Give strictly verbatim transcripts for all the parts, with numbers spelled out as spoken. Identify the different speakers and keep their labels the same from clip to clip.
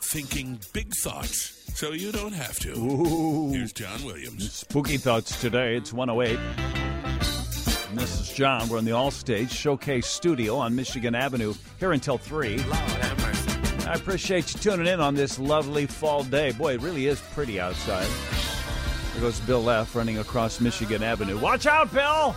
Speaker 1: thinking big thoughts so you don't have to.
Speaker 2: Ooh.
Speaker 1: Here's John Williams.
Speaker 2: Spooky Thoughts today. It's one oh eight. And this is John. We're in the All-Stage Showcase Studio on Michigan Avenue here until three.
Speaker 1: Lord have mercy.
Speaker 2: I appreciate you tuning in on this lovely fall day. Boy, it really is pretty outside. There goes Bill F. running across Michigan Avenue. Watch out, Bill!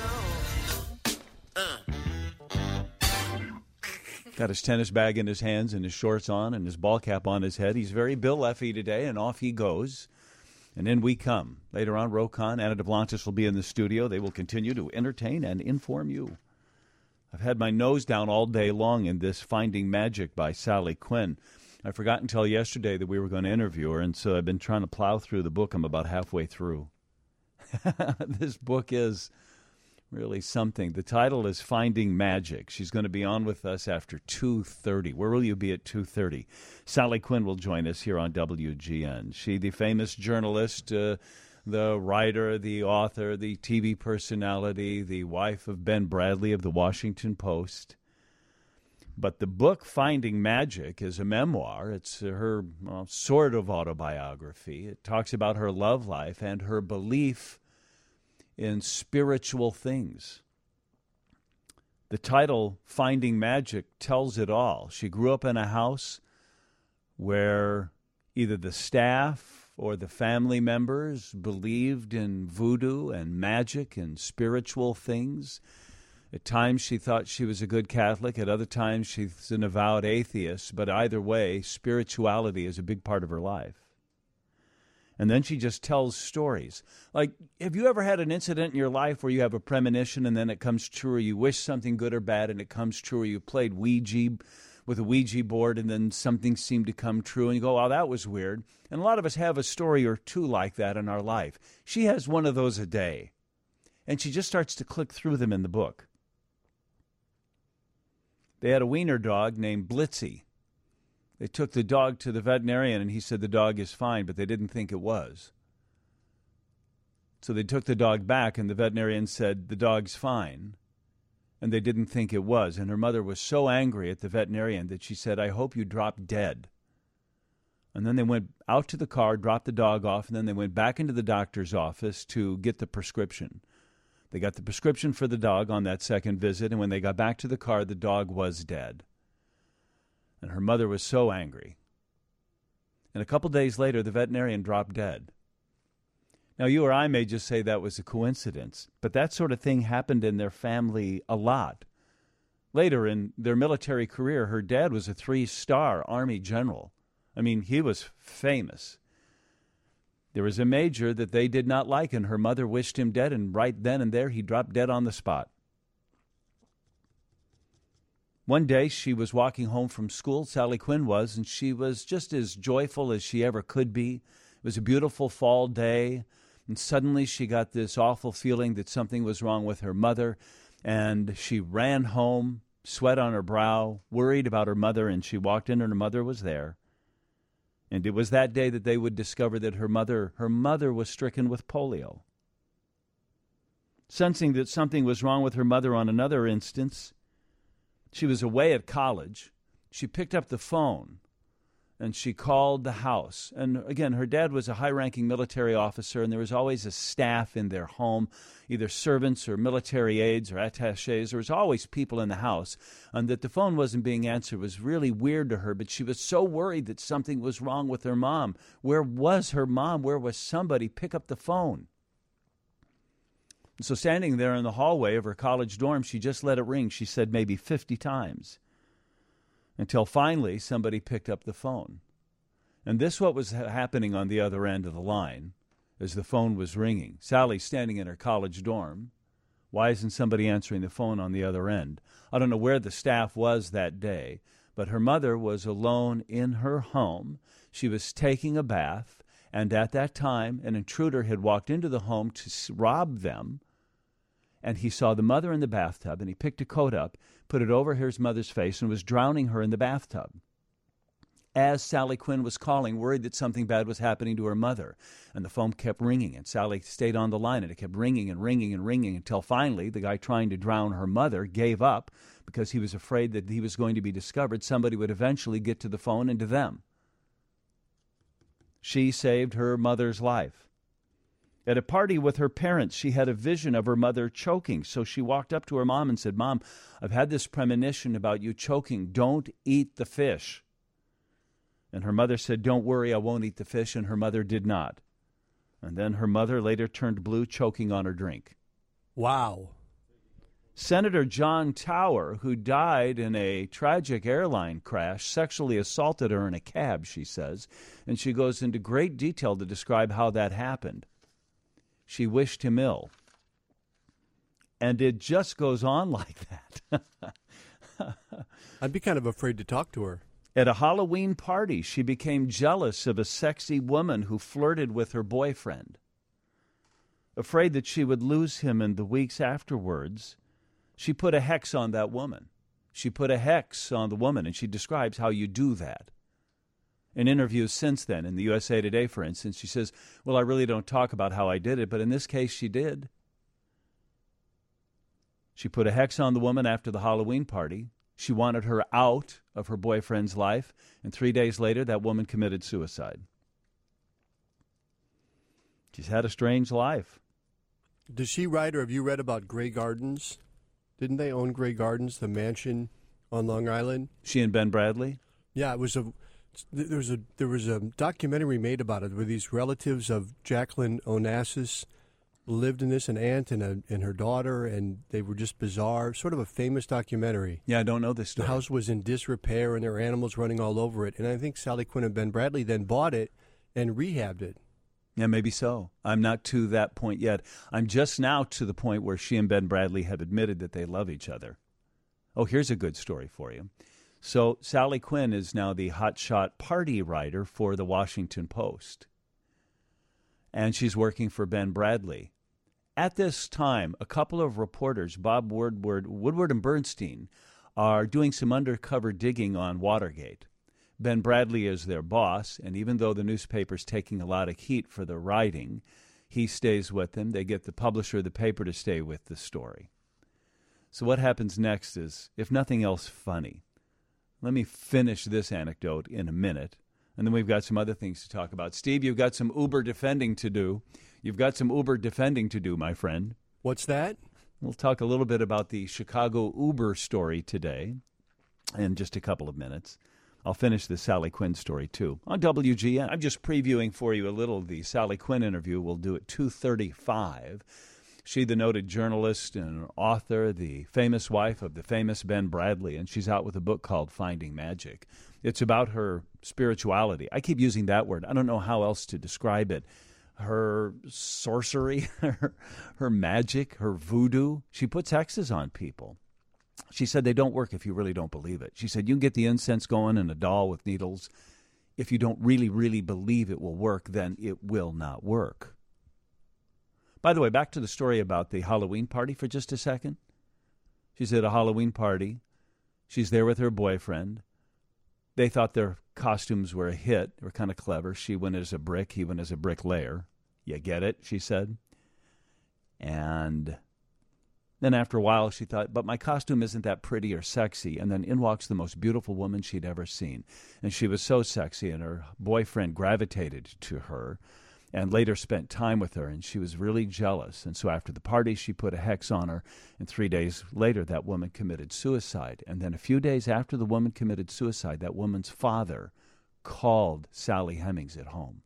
Speaker 2: Got his tennis bag in his hands and his shorts on and his ball cap on his head. He's very Bill F-y today, and off he goes. And in we come. Later on, Rokon, Anna DeBlantis will be in the studio. They will continue to entertain and inform you. I've had my nose down all day long in this Finding Magic by Sally Quinn. I forgot until yesterday that we were going to interview her, and so I've been trying to plow through the book. I'm about halfway through. This book is really something. The title is Finding Magic. She's going to be on with us after two thirty. Where will you be at two thirty? Sally Quinn will join us here on W G N. She, the famous journalist, uh, the writer, the author, the T V personality, the wife of Ben Bradley of the Washington Post. But the book, Finding Magic, is a memoir. It's her well, sort of autobiography. It talks about her love life and her belief in spiritual things. The title, Finding Magic, tells it all. She grew up in a house where either the staff or the family members believed in voodoo and magic and spiritual things. At times she thought she was a good Catholic. At other times she's an avowed atheist. But either way, spirituality is a big part of her life. And then she just tells stories. Like, have you ever had an incident in your life where you have a premonition and then it comes true, or you wish something good or bad and it comes true, or you played Ouija with a Ouija board and then something seemed to come true and you go, oh, that was weird. And a lot of us have a story or two like that in our life. She has one of those a day. And she just starts to click through them in the book. They had a wiener dog named Blitzy. They took the dog to the veterinarian, and he said the dog is fine, but they didn't think it was. So they took the dog back, and the veterinarian said the dog's fine, and they didn't think it was. And her mother was so angry at the veterinarian that she said, I hope you drop dead. And then they went out to the car, dropped the dog off, and then they went back into the doctor's office to get the prescription. They got the prescription for the dog on that second visit, and when they got back to the car, the dog was dead. And her mother was so angry. And a couple days later, the veterinarian dropped dead. Now, you or I may just say that was a coincidence, but that sort of thing happened in their family a lot. Later in their military career, her dad was a three-star Army general. I mean, he was famous. There was a major that they did not like, and her mother wished him dead, and right then and there, he dropped dead on the spot. One day, she was walking home from school, Sally Quinn was, and she was just as joyful as she ever could be. It was a beautiful fall day, and suddenly she got this awful feeling that something was wrong with her mother, and she ran home, sweat on her brow, worried about her mother, and she walked in, and her mother was there. And it was that day that they would discover that her mother, her mother was stricken with polio. Sensing that something was wrong with her mother on another instance, she was away at college. She picked up the phone, and she called the house. And again, her dad was a high-ranking military officer, and there was always a staff in their home, either servants or military aides or attachés. There was always people in the house. And that the phone wasn't being answered was really weird to her, but she was so worried that something was wrong with her mom. Where was her mom? Where was somebody? Pick up the phone. So standing there in the hallway of her college dorm, she just let it ring, she said maybe fifty times, until finally somebody picked up the phone. And this what was ha- happening on the other end of the line as the phone was ringing. Sally standing in her college dorm. Why isn't somebody answering the phone on the other end? I don't know where the staff was that day, but her mother was alone in her home. She was taking a bath, and at that time an intruder had walked into the home to rob them. And he saw the mother in the bathtub, and he picked a coat up, put it over his mother's face, and was drowning her in the bathtub. As Sally Quinn was calling, worried that something bad was happening to her mother, and the phone kept ringing, and Sally stayed on the line, and it kept ringing and ringing and ringing until finally the guy trying to drown her mother gave up because he was afraid that he was going to be discovered. Somebody would eventually get to the phone and to them. She saved her mother's life. At a party with her parents, she had a vision of her mother choking. So she walked up to her mom and said, "Mom, I've had this premonition about you choking. Don't eat the fish." And her mother said, "Don't worry, I won't eat the fish." And her mother did not. And then her mother later turned blue, choking on her drink.
Speaker 3: Wow.
Speaker 2: Senator John Tower, who died in a tragic airline crash, sexually assaulted her in a cab, she says. And she goes into great detail to describe how that happened. She wished him ill. And it just goes on like that.
Speaker 3: I'd be kind of afraid to talk to her.
Speaker 2: At a Halloween party, she became jealous of a sexy woman who flirted with her boyfriend. Afraid that she would lose him in the weeks afterwards, she put a hex on that woman. She put a hex on the woman, and she describes how you do that. In interviews since then, in the U S A Today, for instance, she says, "Well, I really don't talk about how I did it, but in this case, she did." She put a hex on the woman after the Halloween party. She wanted her out of her boyfriend's life, and three days later, that woman committed suicide. She's had a strange life.
Speaker 3: Does she write, or have you read about Grey Gardens? Didn't they own Grey Gardens, the mansion on Long Island?
Speaker 2: She and Ben Bradley?
Speaker 3: Yeah, it was a there was a there was a documentary made about it where these relatives of Jacqueline Onassis lived in this, an aunt and a, and her daughter, and they were just bizarre. Sort of a famous documentary.
Speaker 2: Yeah, I don't know this story.
Speaker 3: The house was in disrepair, and there were animals running all over it. And I think Sally Quinn and Ben Bradley then bought it and rehabbed it.
Speaker 2: Yeah, maybe so. I'm not to that point yet. I'm just now to the point where she and Ben Bradley have admitted that they love each other. Oh, here's a good story for you. So Sally Quinn is now the hotshot party writer for the Washington Post. And she's working for Ben Bradley. At this time, a couple of reporters, Bob Woodward, Woodward and Bernstein, are doing some undercover digging on Watergate. Ben Bradley is their boss, and even though the newspaper's taking a lot of heat for the writing, he stays with them. They get the publisher of the paper to stay with the story. So what happens next is, if nothing else, funny. Let me finish this anecdote in a minute, and then we've got some other things to talk about. Steve, you've got some Uber defending to do. You've got some Uber defending to do, my friend.
Speaker 3: What's that?
Speaker 2: We'll talk a little bit about the Chicago Uber story today in just a couple of minutes. I'll finish the Sally Quinn story, too. On W G N, I'm just previewing for you a little the Sally Quinn interview we'll do at two thirty-five. She, the noted journalist and author, the famous wife of the famous Ben Bradley, and she's out with a book called Finding Magic. It's about her spirituality. I keep using that word. I don't know how else to describe it. Her sorcery, her, her magic, her voodoo. She puts hexes on people. She said they don't work if you really don't believe it. She said you can get the incense going and a doll with needles. If you don't really, really believe it will work, then it will not work. By the way, back to the story about the Halloween party for just a second. She's at a Halloween party. She's there with her boyfriend. They thought their costumes were a hit. They were kind of clever. She went as a brick. He went as a bricklayer. You get it, she said. And then after a while, she thought, but my costume isn't that pretty or sexy. And then in walks the most beautiful woman she'd ever seen. And she was so sexy, and her boyfriend gravitated to her and later spent time with her, and she was really jealous. And so after the party, she put a hex on her, and three days later, that woman committed suicide. And then a few days after the woman committed suicide, that woman's father called Sally Hemings at home.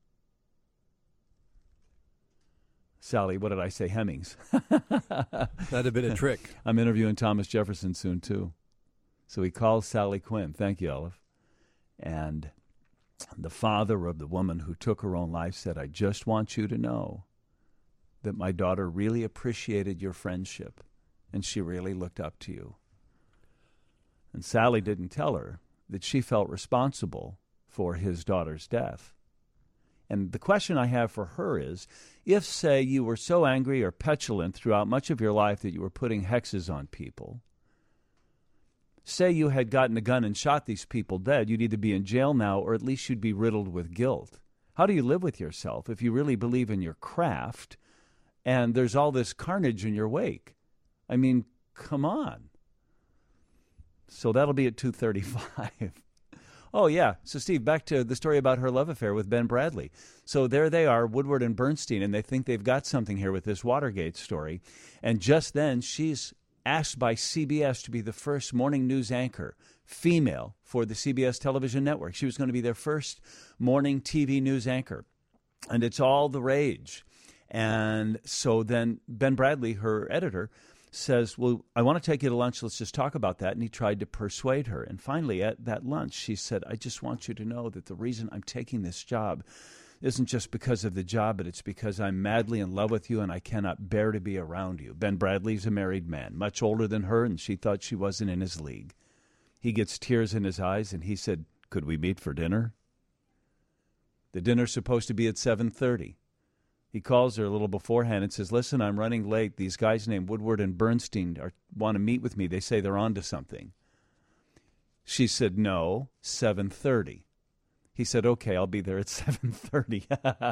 Speaker 2: Sally, what did I say, Hemings?
Speaker 3: That'd have been a trick.
Speaker 2: I'm interviewing Thomas Jefferson soon, too. So he calls Sally Quinn. Thank you, Olive. And the father of the woman who took her own life said, I just want you to know that my daughter really appreciated your friendship, and she really looked up to you. And Sally didn't tell her that she felt responsible for his daughter's death. And the question I have for her is, if, say, you were so angry or petulant throughout much of your life that you were putting hexes on people, say you had gotten a gun and shot these people dead, you'd either be in jail now or at least you'd be riddled with guilt. How do you live with yourself if you really believe in your craft and there's all this carnage in your wake? I mean, come on. So that'll be at two thirty-five. Oh, yeah. So, Steve, back to the story about her love affair with Ben Bradley. So there they are, Woodward and Bernstein, and they think they've got something here with this Watergate story. And just then, she's asked by C B S to be the first morning news anchor, female, for the C B S television network. She was going to be their first morning T V news anchor. And it's all the rage. And so then Ben Bradley, her editor, says, well, I want to take you to lunch. Let's just talk about that. And he tried to persuade her. And finally, at that lunch, she said, I just want you to know that the reason I'm taking this job isn't just because of the job, but it's because I'm madly in love with you and I cannot bear to be around you. Ben Bradley's a married man, much older than her, and she thought she wasn't in his league. He gets tears in his eyes, and he said, could we meet for dinner? The dinner's supposed to be at seven thirty. He calls her a little beforehand and says, listen, I'm running late. These guys named Woodward and Bernstein are, want to meet with me. They say they're on to something. She said, no, seven thirty. He said, okay, I'll be there at seven thirty.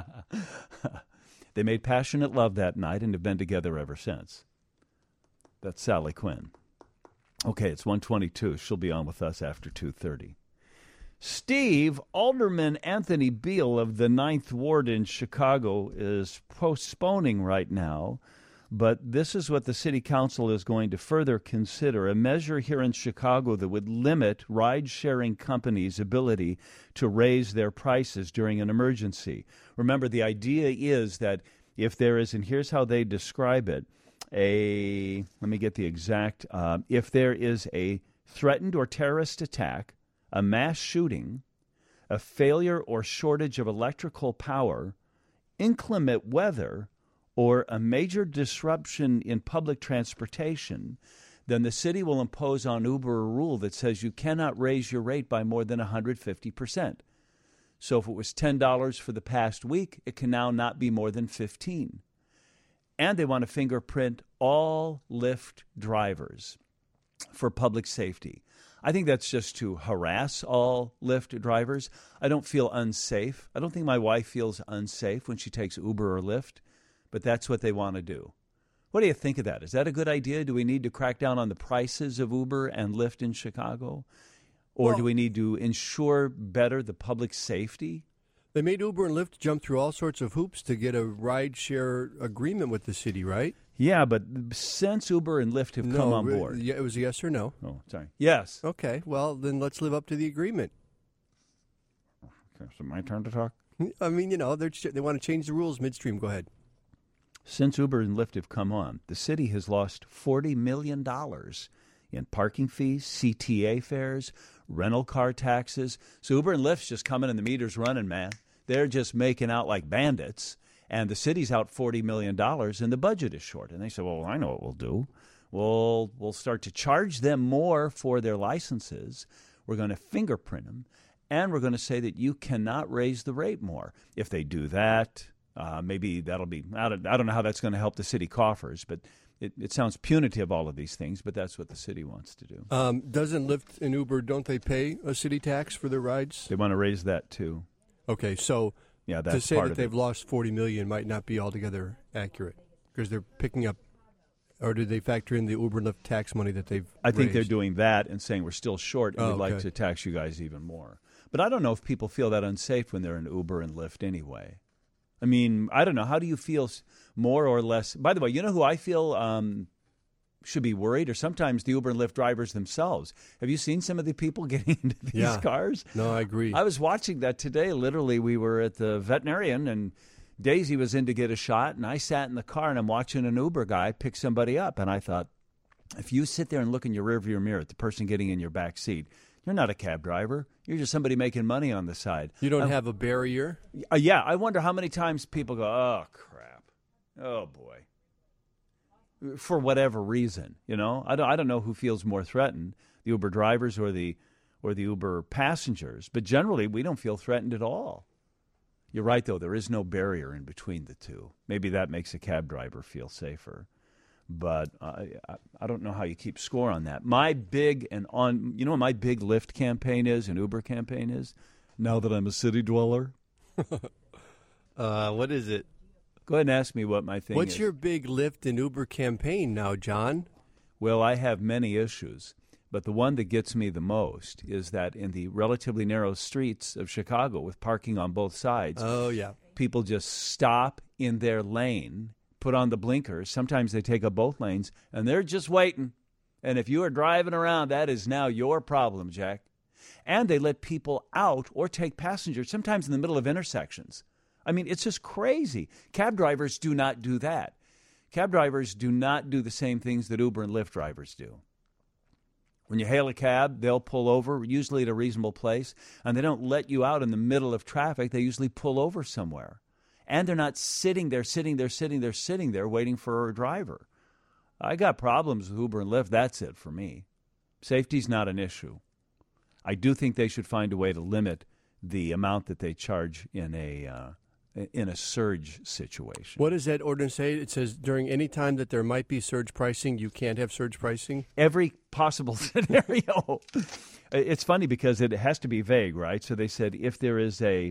Speaker 2: They made passionate love that night and have been together ever since. That's Sally Quinn. Okay, it's one twenty-two. She'll be on with us after two thirty. Steve, Alderman Anthony Beale of the Ninth Ward in Chicago is postponing right now, but this is what the city council is going to further consider, a measure here in Chicago that would limit ride-sharing companies' ability to raise their prices during an emergency. Remember, the idea is that if there is, and here's how they describe it, a, let me get the exact, uh, if there is a threatened or terrorist attack, a mass shooting, a failure or shortage of electrical power, inclement weather, or a major disruption in public transportation, then the city will impose on Uber a rule that says you cannot raise your rate by more than one hundred fifty percent. So if it was ten dollars for the past week, it can now not be more than fifteen dollars. And they want to fingerprint all Lyft drivers for public safety. I think that's just to harass all Lyft drivers. I don't feel unsafe. I don't think my wife feels unsafe when she takes Uber or Lyft, but that's what they want to do. What do you think of that? Is that a good idea? Do we need to crack down on the prices of Uber and Lyft in Chicago? Or well, do we need to ensure better the public safety?
Speaker 3: They made Uber and Lyft jump through all sorts of hoops to get a ride-share agreement with the city, right?
Speaker 2: Yeah, but since Uber and Lyft have
Speaker 3: no,
Speaker 2: come on board.
Speaker 3: Yeah, it was a yes or no.
Speaker 2: Oh, sorry. Yes.
Speaker 3: Okay, well, then let's live up to the agreement.
Speaker 2: Okay, so my turn to talk?
Speaker 3: I mean, you know, they they want to change the rules midstream. Go ahead.
Speaker 2: Since Uber and Lyft have come on, the city has lost forty million dollars in parking fees, C T A fares, rental car taxes. So Uber and Lyft's just coming and the meter's running, man. They're just making out like bandits. And the city's out forty million dollars and the budget is short. And they say, well, I know what we'll do. We'll, we'll start to charge them more for their licenses. We're going to fingerprint them. And we're going to say that you cannot raise the rate more. If they do that, uh, maybe that'll be, I don't, I don't know how that's going to help the city coffers, but it, it sounds punitive, all of these things, but that's what the city wants to do.
Speaker 3: Um, doesn't Lyft and Uber, don't they pay a city tax for their rides?
Speaker 2: They want to raise that too.
Speaker 3: Okay, so
Speaker 2: yeah, that's
Speaker 3: to say
Speaker 2: part
Speaker 3: that
Speaker 2: of
Speaker 3: they've
Speaker 2: it.
Speaker 3: lost forty million dollars might not be altogether accurate because they're picking up, or did they factor in the Uber and Lyft tax money that they've
Speaker 2: I think
Speaker 3: raised?
Speaker 2: they're doing that and saying we're still short and
Speaker 3: Oh,
Speaker 2: we'd like
Speaker 3: okay.
Speaker 2: to tax you guys even more. But I don't know if people feel that unsafe when they're in Uber and Lyft anyway. I mean, I don't know. How do you feel more or less? By the way, you know who I feel um, should be worried, or sometimes the Uber and Lyft drivers themselves. Have you seen some of the people getting into these
Speaker 3: Yeah.
Speaker 2: cars?
Speaker 3: No, I agree.
Speaker 2: I was watching that today. Literally, we were at the veterinarian, and Daisy was in to get a shot, and I sat in the car, and I'm watching an Uber guy pick somebody up, and I thought, if you sit there and look in your rearview mirror at the person getting in your back seat, you're not a cab driver. You're just somebody making money on the side.
Speaker 3: You don't
Speaker 2: I,
Speaker 3: have a barrier?
Speaker 2: Uh, yeah, I wonder how many times people go, oh, crap. Oh, boy. For whatever reason, you know. I don't, I don't know who feels more threatened, the Uber drivers or the or the Uber passengers. But generally, we don't feel threatened at all. You're right, though. There is no barrier in between the two. Maybe that makes a cab driver feel safer. But I, I, I don't know how you keep score on that. My big and on, you know what my big Lyft campaign is and Uber campaign is? Now that I'm a city dweller.
Speaker 3: uh, what is it?
Speaker 2: Go ahead and ask me what my thing
Speaker 3: What's
Speaker 2: is.
Speaker 3: What's your big Lyft and Uber campaign now, John?
Speaker 2: Well, I have many issues. But the one that gets me the most is that in the relatively narrow streets of Chicago with parking on both sides,
Speaker 3: Oh, yeah.
Speaker 2: people just stop in their lane, put on the blinkers. Sometimes they take up both lanes, and they're just waiting. And if you are driving around, that is now your problem, Jack. And they let people out or take passengers, sometimes in the middle of intersections. I mean, it's just crazy. Cab drivers do not do that. Cab drivers do not do the same things that Uber and Lyft drivers do. When you hail a cab, they'll pull over, usually at a reasonable place, and they don't let you out in the middle of traffic. They usually pull over somewhere. And they're not sitting there, sitting there, sitting there, sitting there, waiting for a driver. I got problems with Uber and Lyft. That's it for me. Safety's not an issue. I do think they should find a way to limit the amount that they charge in a uh, in a surge situation.
Speaker 3: What does that ordinance say? It says during any time that there might be surge pricing, you can't have surge pricing?
Speaker 2: Every possible scenario. It's funny because it has to be vague, right? So they said if there is a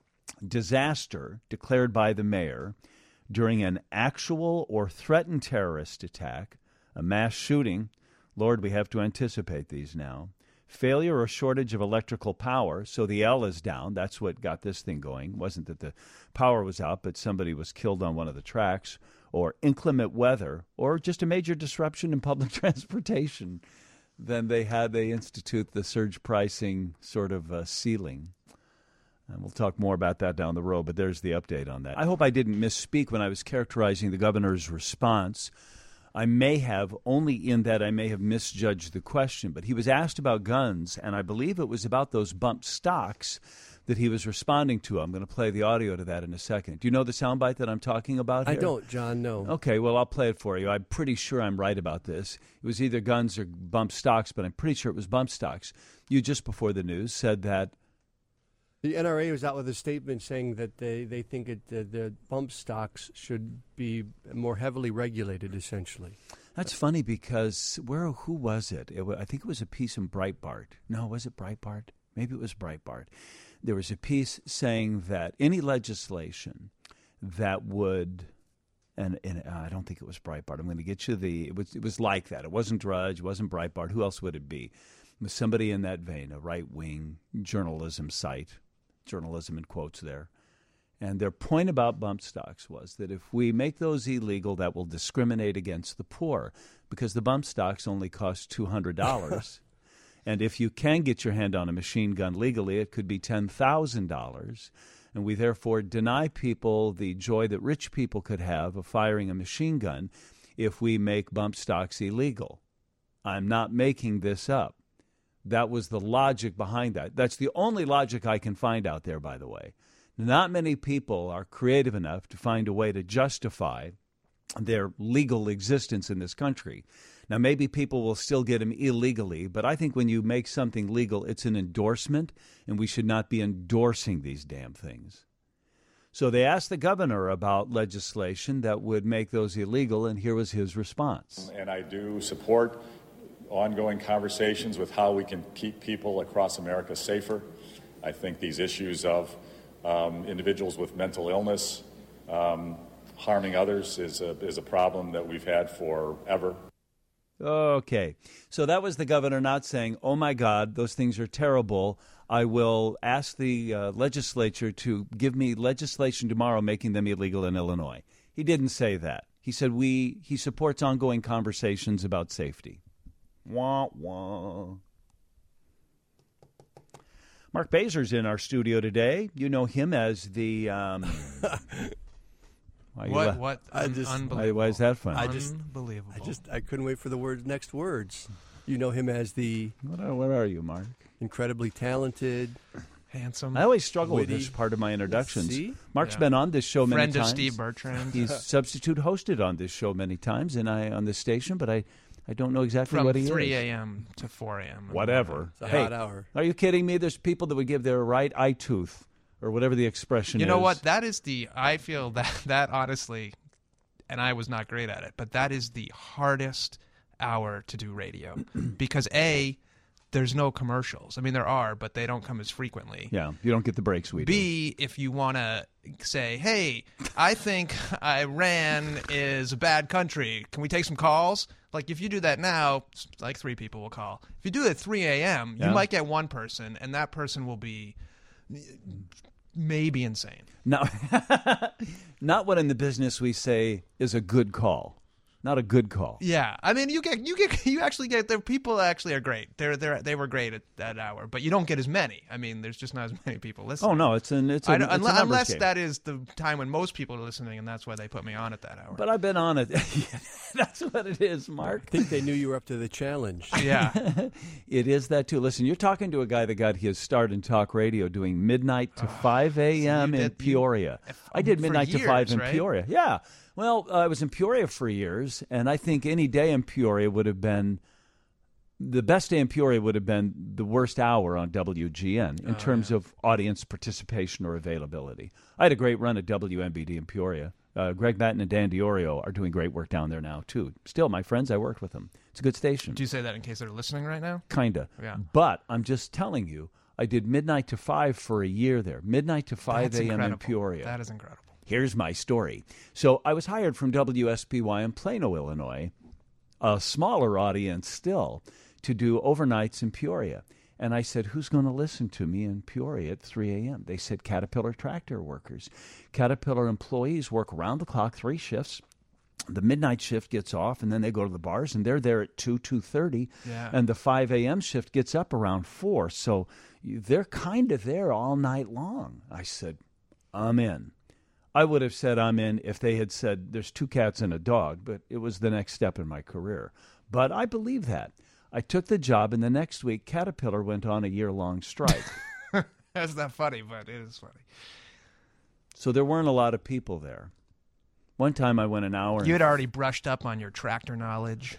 Speaker 2: disaster declared by the mayor during an actual or threatened terrorist attack, a mass shooting, Lord, we have to anticipate these now, failure or shortage of electrical power, so the L is down. That's what got this thing going. It wasn't that the power was out, but somebody was killed on one of the tracks, or inclement weather, or just a major disruption in public transportation. Then they had, they institute the surge pricing sort of uh, ceiling. And we'll talk more about that down the road, but there's the update on that. I hope I didn't misspeak when I was characterizing the governor's response. I may have, only in that I may have misjudged the question, but he was asked about guns, and I believe it was about those bump stocks that he was responding to. I'm going to play the audio to that in a second. Do you know the soundbite that I'm talking about
Speaker 3: I
Speaker 2: here?
Speaker 3: don't, John, no.
Speaker 2: Okay, well, I'll play it for you. I'm pretty sure I'm right about this. It was either guns or bump stocks, but I'm pretty sure it was bump stocks. You, just before the news, said that
Speaker 3: the N R A was out with a statement saying that they, they think it, uh, the bump stocks should be more heavily regulated, essentially.
Speaker 2: That's funny because where who was it? it? I think it was a piece in Breitbart. No, was it Breitbart? Maybe it was Breitbart. There was a piece saying that any legislation that would, and, and I don't think it was Breitbart. I'm going to get you the, it was, it was like that. It wasn't Drudge. It wasn't Breitbart. Who else would it be? It was somebody in that vein, a right-wing journalism site. Journalism in quotes there. And their point about bump stocks was that if we make those illegal, that will discriminate against the poor because the bump stocks only cost two hundred dollars. And if you can get your hand on a machine gun legally, it could be ten thousand dollars. And we therefore deny people the joy that rich people could have of firing a machine gun if we make bump stocks illegal. I'm not making this up. That was the logic behind that. That's the only logic I can find out there, by the way. Not many people are creative enough to find a way to justify their legal existence in this country. Now, maybe people will still get them illegally, but I think when you make something legal, it's an endorsement, and we should not be endorsing these damn things. So they asked the governor about legislation that would make those illegal, and here was his response.
Speaker 4: And I do support ongoing conversations with how we can keep people across America safer. I think these issues of um, individuals with mental illness um, harming others is a, is a problem that we've had forever.
Speaker 2: Okay, so that was the governor not saying, oh, my God, those things are terrible. I will ask the uh, legislature to give me legislation tomorrow making them illegal in Illinois. He didn't say that. He said we he supports ongoing conversations about safety. Wah, wah. Mark Bazer's in our studio today. You know him as the... Um, why
Speaker 5: what?
Speaker 2: la-
Speaker 5: What?
Speaker 3: I
Speaker 5: Un-
Speaker 3: just-
Speaker 5: unbelievable.
Speaker 2: Why, why is that funny?
Speaker 3: I just-
Speaker 5: Unbelievable.
Speaker 3: I just I couldn't wait for the words next words. You know him as the
Speaker 2: What are, what are you, Mark?
Speaker 3: incredibly talented,
Speaker 5: handsome.
Speaker 2: I always struggle
Speaker 3: Witty.
Speaker 2: with this part of my introductions.
Speaker 3: See?
Speaker 2: Mark's
Speaker 5: Yeah.
Speaker 2: been on this show many
Speaker 5: friend
Speaker 2: times.
Speaker 5: of Steve Bertrand.
Speaker 2: He's substitute hosted on this show many times, and I on this station, but I, I don't know exactly
Speaker 5: From
Speaker 2: what he
Speaker 5: three
Speaker 2: is.
Speaker 5: a.m. to four a.m.
Speaker 2: Whatever.
Speaker 3: it's a
Speaker 2: Hey,
Speaker 3: hot hour.
Speaker 2: are you kidding me? There's people that would give their right eye tooth, or whatever the expression
Speaker 5: You
Speaker 2: is.
Speaker 5: know what? That is the, I feel that, that honestly, and I was not great at it, but that is the hardest hour to do radio. Because A, there's no commercials. I mean, there are, but they don't come as frequently.
Speaker 2: Yeah, you don't get the breaks we do.
Speaker 5: B, if you want to say, hey, I think Iran is a bad country. Can we take some calls? Like, if you do that now, like three people will call. If you do it at three a.m.,
Speaker 2: Yeah.
Speaker 5: you might get one person, and that person will be maybe insane.
Speaker 2: No, not what in the business we say is a good call. Not a good call.
Speaker 5: Yeah, I mean, you get you get you actually get the people actually are great. They're they they were great at that hour, but you don't get as many. I mean, there's just not as many people listening.
Speaker 2: Oh no, it's an it's, a,
Speaker 5: I
Speaker 2: it's
Speaker 5: don't-
Speaker 2: a
Speaker 5: unless,
Speaker 2: numbers
Speaker 5: unless
Speaker 2: game.
Speaker 5: that is the time when most people are listening, and that's why they put me on at that hour.
Speaker 2: But I've been on it. That's what it is, Mark.
Speaker 3: I think they knew you were up to the challenge.
Speaker 5: yeah,
Speaker 2: It is that too. Listen, you're talking to a guy that got his start in talk radio doing midnight to five a.m.
Speaker 5: you
Speaker 2: in
Speaker 5: did- you-
Speaker 2: Peoria.
Speaker 5: if-
Speaker 2: I did
Speaker 5: for
Speaker 2: midnight to five
Speaker 5: years,
Speaker 2: in
Speaker 5: right?
Speaker 2: Peoria. Yeah. Well, uh, I was in Peoria for years, and I think any day in Peoria would have been the best day in Peoria would have been the worst hour on W G N in
Speaker 5: Oh,
Speaker 2: terms
Speaker 5: yeah.
Speaker 2: of audience participation or availability. I had a great run at W M B D in Peoria. Uh, Greg Batten and Dan Diorio are doing great work down there now, too. Still, my friends, I worked with them. It's a good station.
Speaker 5: do you say that in case they're listening right now?
Speaker 2: Kinda.
Speaker 5: Yeah.
Speaker 2: But I'm just telling you, I did midnight to five for a year there. Midnight to five
Speaker 5: That's
Speaker 2: a.m. in
Speaker 5: incredible.
Speaker 2: Peoria.
Speaker 5: That is incredible.
Speaker 2: Here's my story. So I was hired from W S P Y in Plano, Illinois, a smaller audience still, to do overnights in Peoria. And I said, who's going to listen to me in Peoria at three a.m.? They said Caterpillar tractor workers. Caterpillar employees work round the clock, three shifts. The midnight shift gets off, and then they go to the bars, and they're there at two, two thirty.
Speaker 5: Yeah.
Speaker 2: And the five a.m. shift gets up around four. So they're kind of there all night long. I said, I'm in. I would have said I'm in if they had said there's two cats and a dog, but it was the next step in my career. But I believe that. I took the job, and the next week, Caterpillar went on a year-long strike.
Speaker 5: That's not funny, but it is funny.
Speaker 2: So there weren't a lot of people there. One time I went an hour.
Speaker 5: You
Speaker 2: and
Speaker 5: had already brushed up on your tractor knowledge.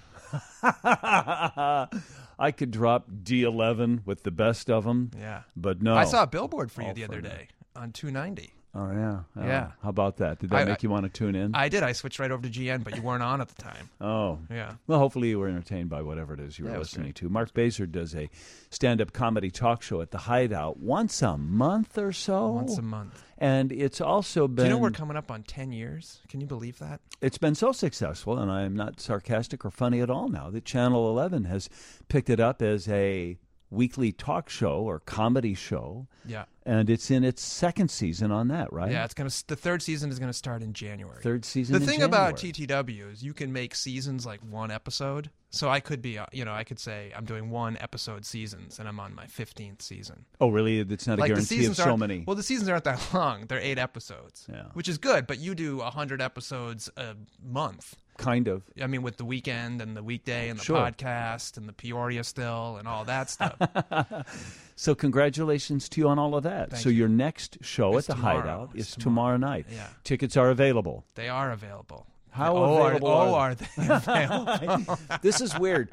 Speaker 2: I could drop D eleven with the best of them.
Speaker 5: Yeah.
Speaker 2: But no.
Speaker 5: I saw a billboard for you
Speaker 2: All
Speaker 5: the other
Speaker 2: for
Speaker 5: day on two ninety.
Speaker 2: Oh, yeah. Oh,
Speaker 5: Yeah.
Speaker 2: How about that? Did that
Speaker 5: I-
Speaker 2: make you want to tune in?
Speaker 5: I did. I switched right over to G N, but you weren't on at the time.
Speaker 2: oh.
Speaker 5: Yeah.
Speaker 2: Well, hopefully you were entertained by whatever it is you
Speaker 5: Yeah,
Speaker 2: were
Speaker 5: it was
Speaker 2: listening
Speaker 5: great.
Speaker 2: to. Mark Baser does a stand-up comedy talk show at the Hideout once a month or so.
Speaker 5: Once a month.
Speaker 2: And it's also been
Speaker 5: Do you know we're coming up on ten years? Can you believe that?
Speaker 2: it's been so successful, and I am not sarcastic or funny at all now, that Channel eleven has picked it up as a weekly talk show or comedy show,
Speaker 5: Yeah.
Speaker 2: and it's in its second season on that, right?
Speaker 5: Yeah, it's gonna. The third season is gonna start in January.
Speaker 2: Third season
Speaker 5: The
Speaker 2: in
Speaker 5: thing about
Speaker 2: January.
Speaker 5: T T W is you can make seasons like one episode. So I could be, uh, you know, I could say I'm doing one episode seasons, and I'm on my fifteenth season.
Speaker 2: Oh, really? It's not a
Speaker 5: Like the
Speaker 2: guarantee of
Speaker 5: seasons
Speaker 2: so
Speaker 5: aren't
Speaker 2: many.
Speaker 5: well, the seasons aren't that long. They're eight episodes,
Speaker 2: Yeah.
Speaker 5: which is good. But you do a hundred episodes a month.
Speaker 2: Kind of.
Speaker 5: I mean, with the weekend and the weekday and the
Speaker 2: Sure.
Speaker 5: podcast and the Peoria still and all that stuff.
Speaker 2: So congratulations to you on all of that.
Speaker 5: Thank
Speaker 2: so
Speaker 5: you.
Speaker 2: your next show
Speaker 5: It's
Speaker 2: at the
Speaker 5: tomorrow.
Speaker 2: Hideout
Speaker 5: It's
Speaker 2: is tomorrow,
Speaker 5: tomorrow.
Speaker 2: night.
Speaker 5: Yeah.
Speaker 2: Tickets are available.
Speaker 5: They are available.
Speaker 2: How
Speaker 5: oh,
Speaker 2: available
Speaker 5: Are, oh,
Speaker 2: are
Speaker 5: are they available?
Speaker 2: This is weird.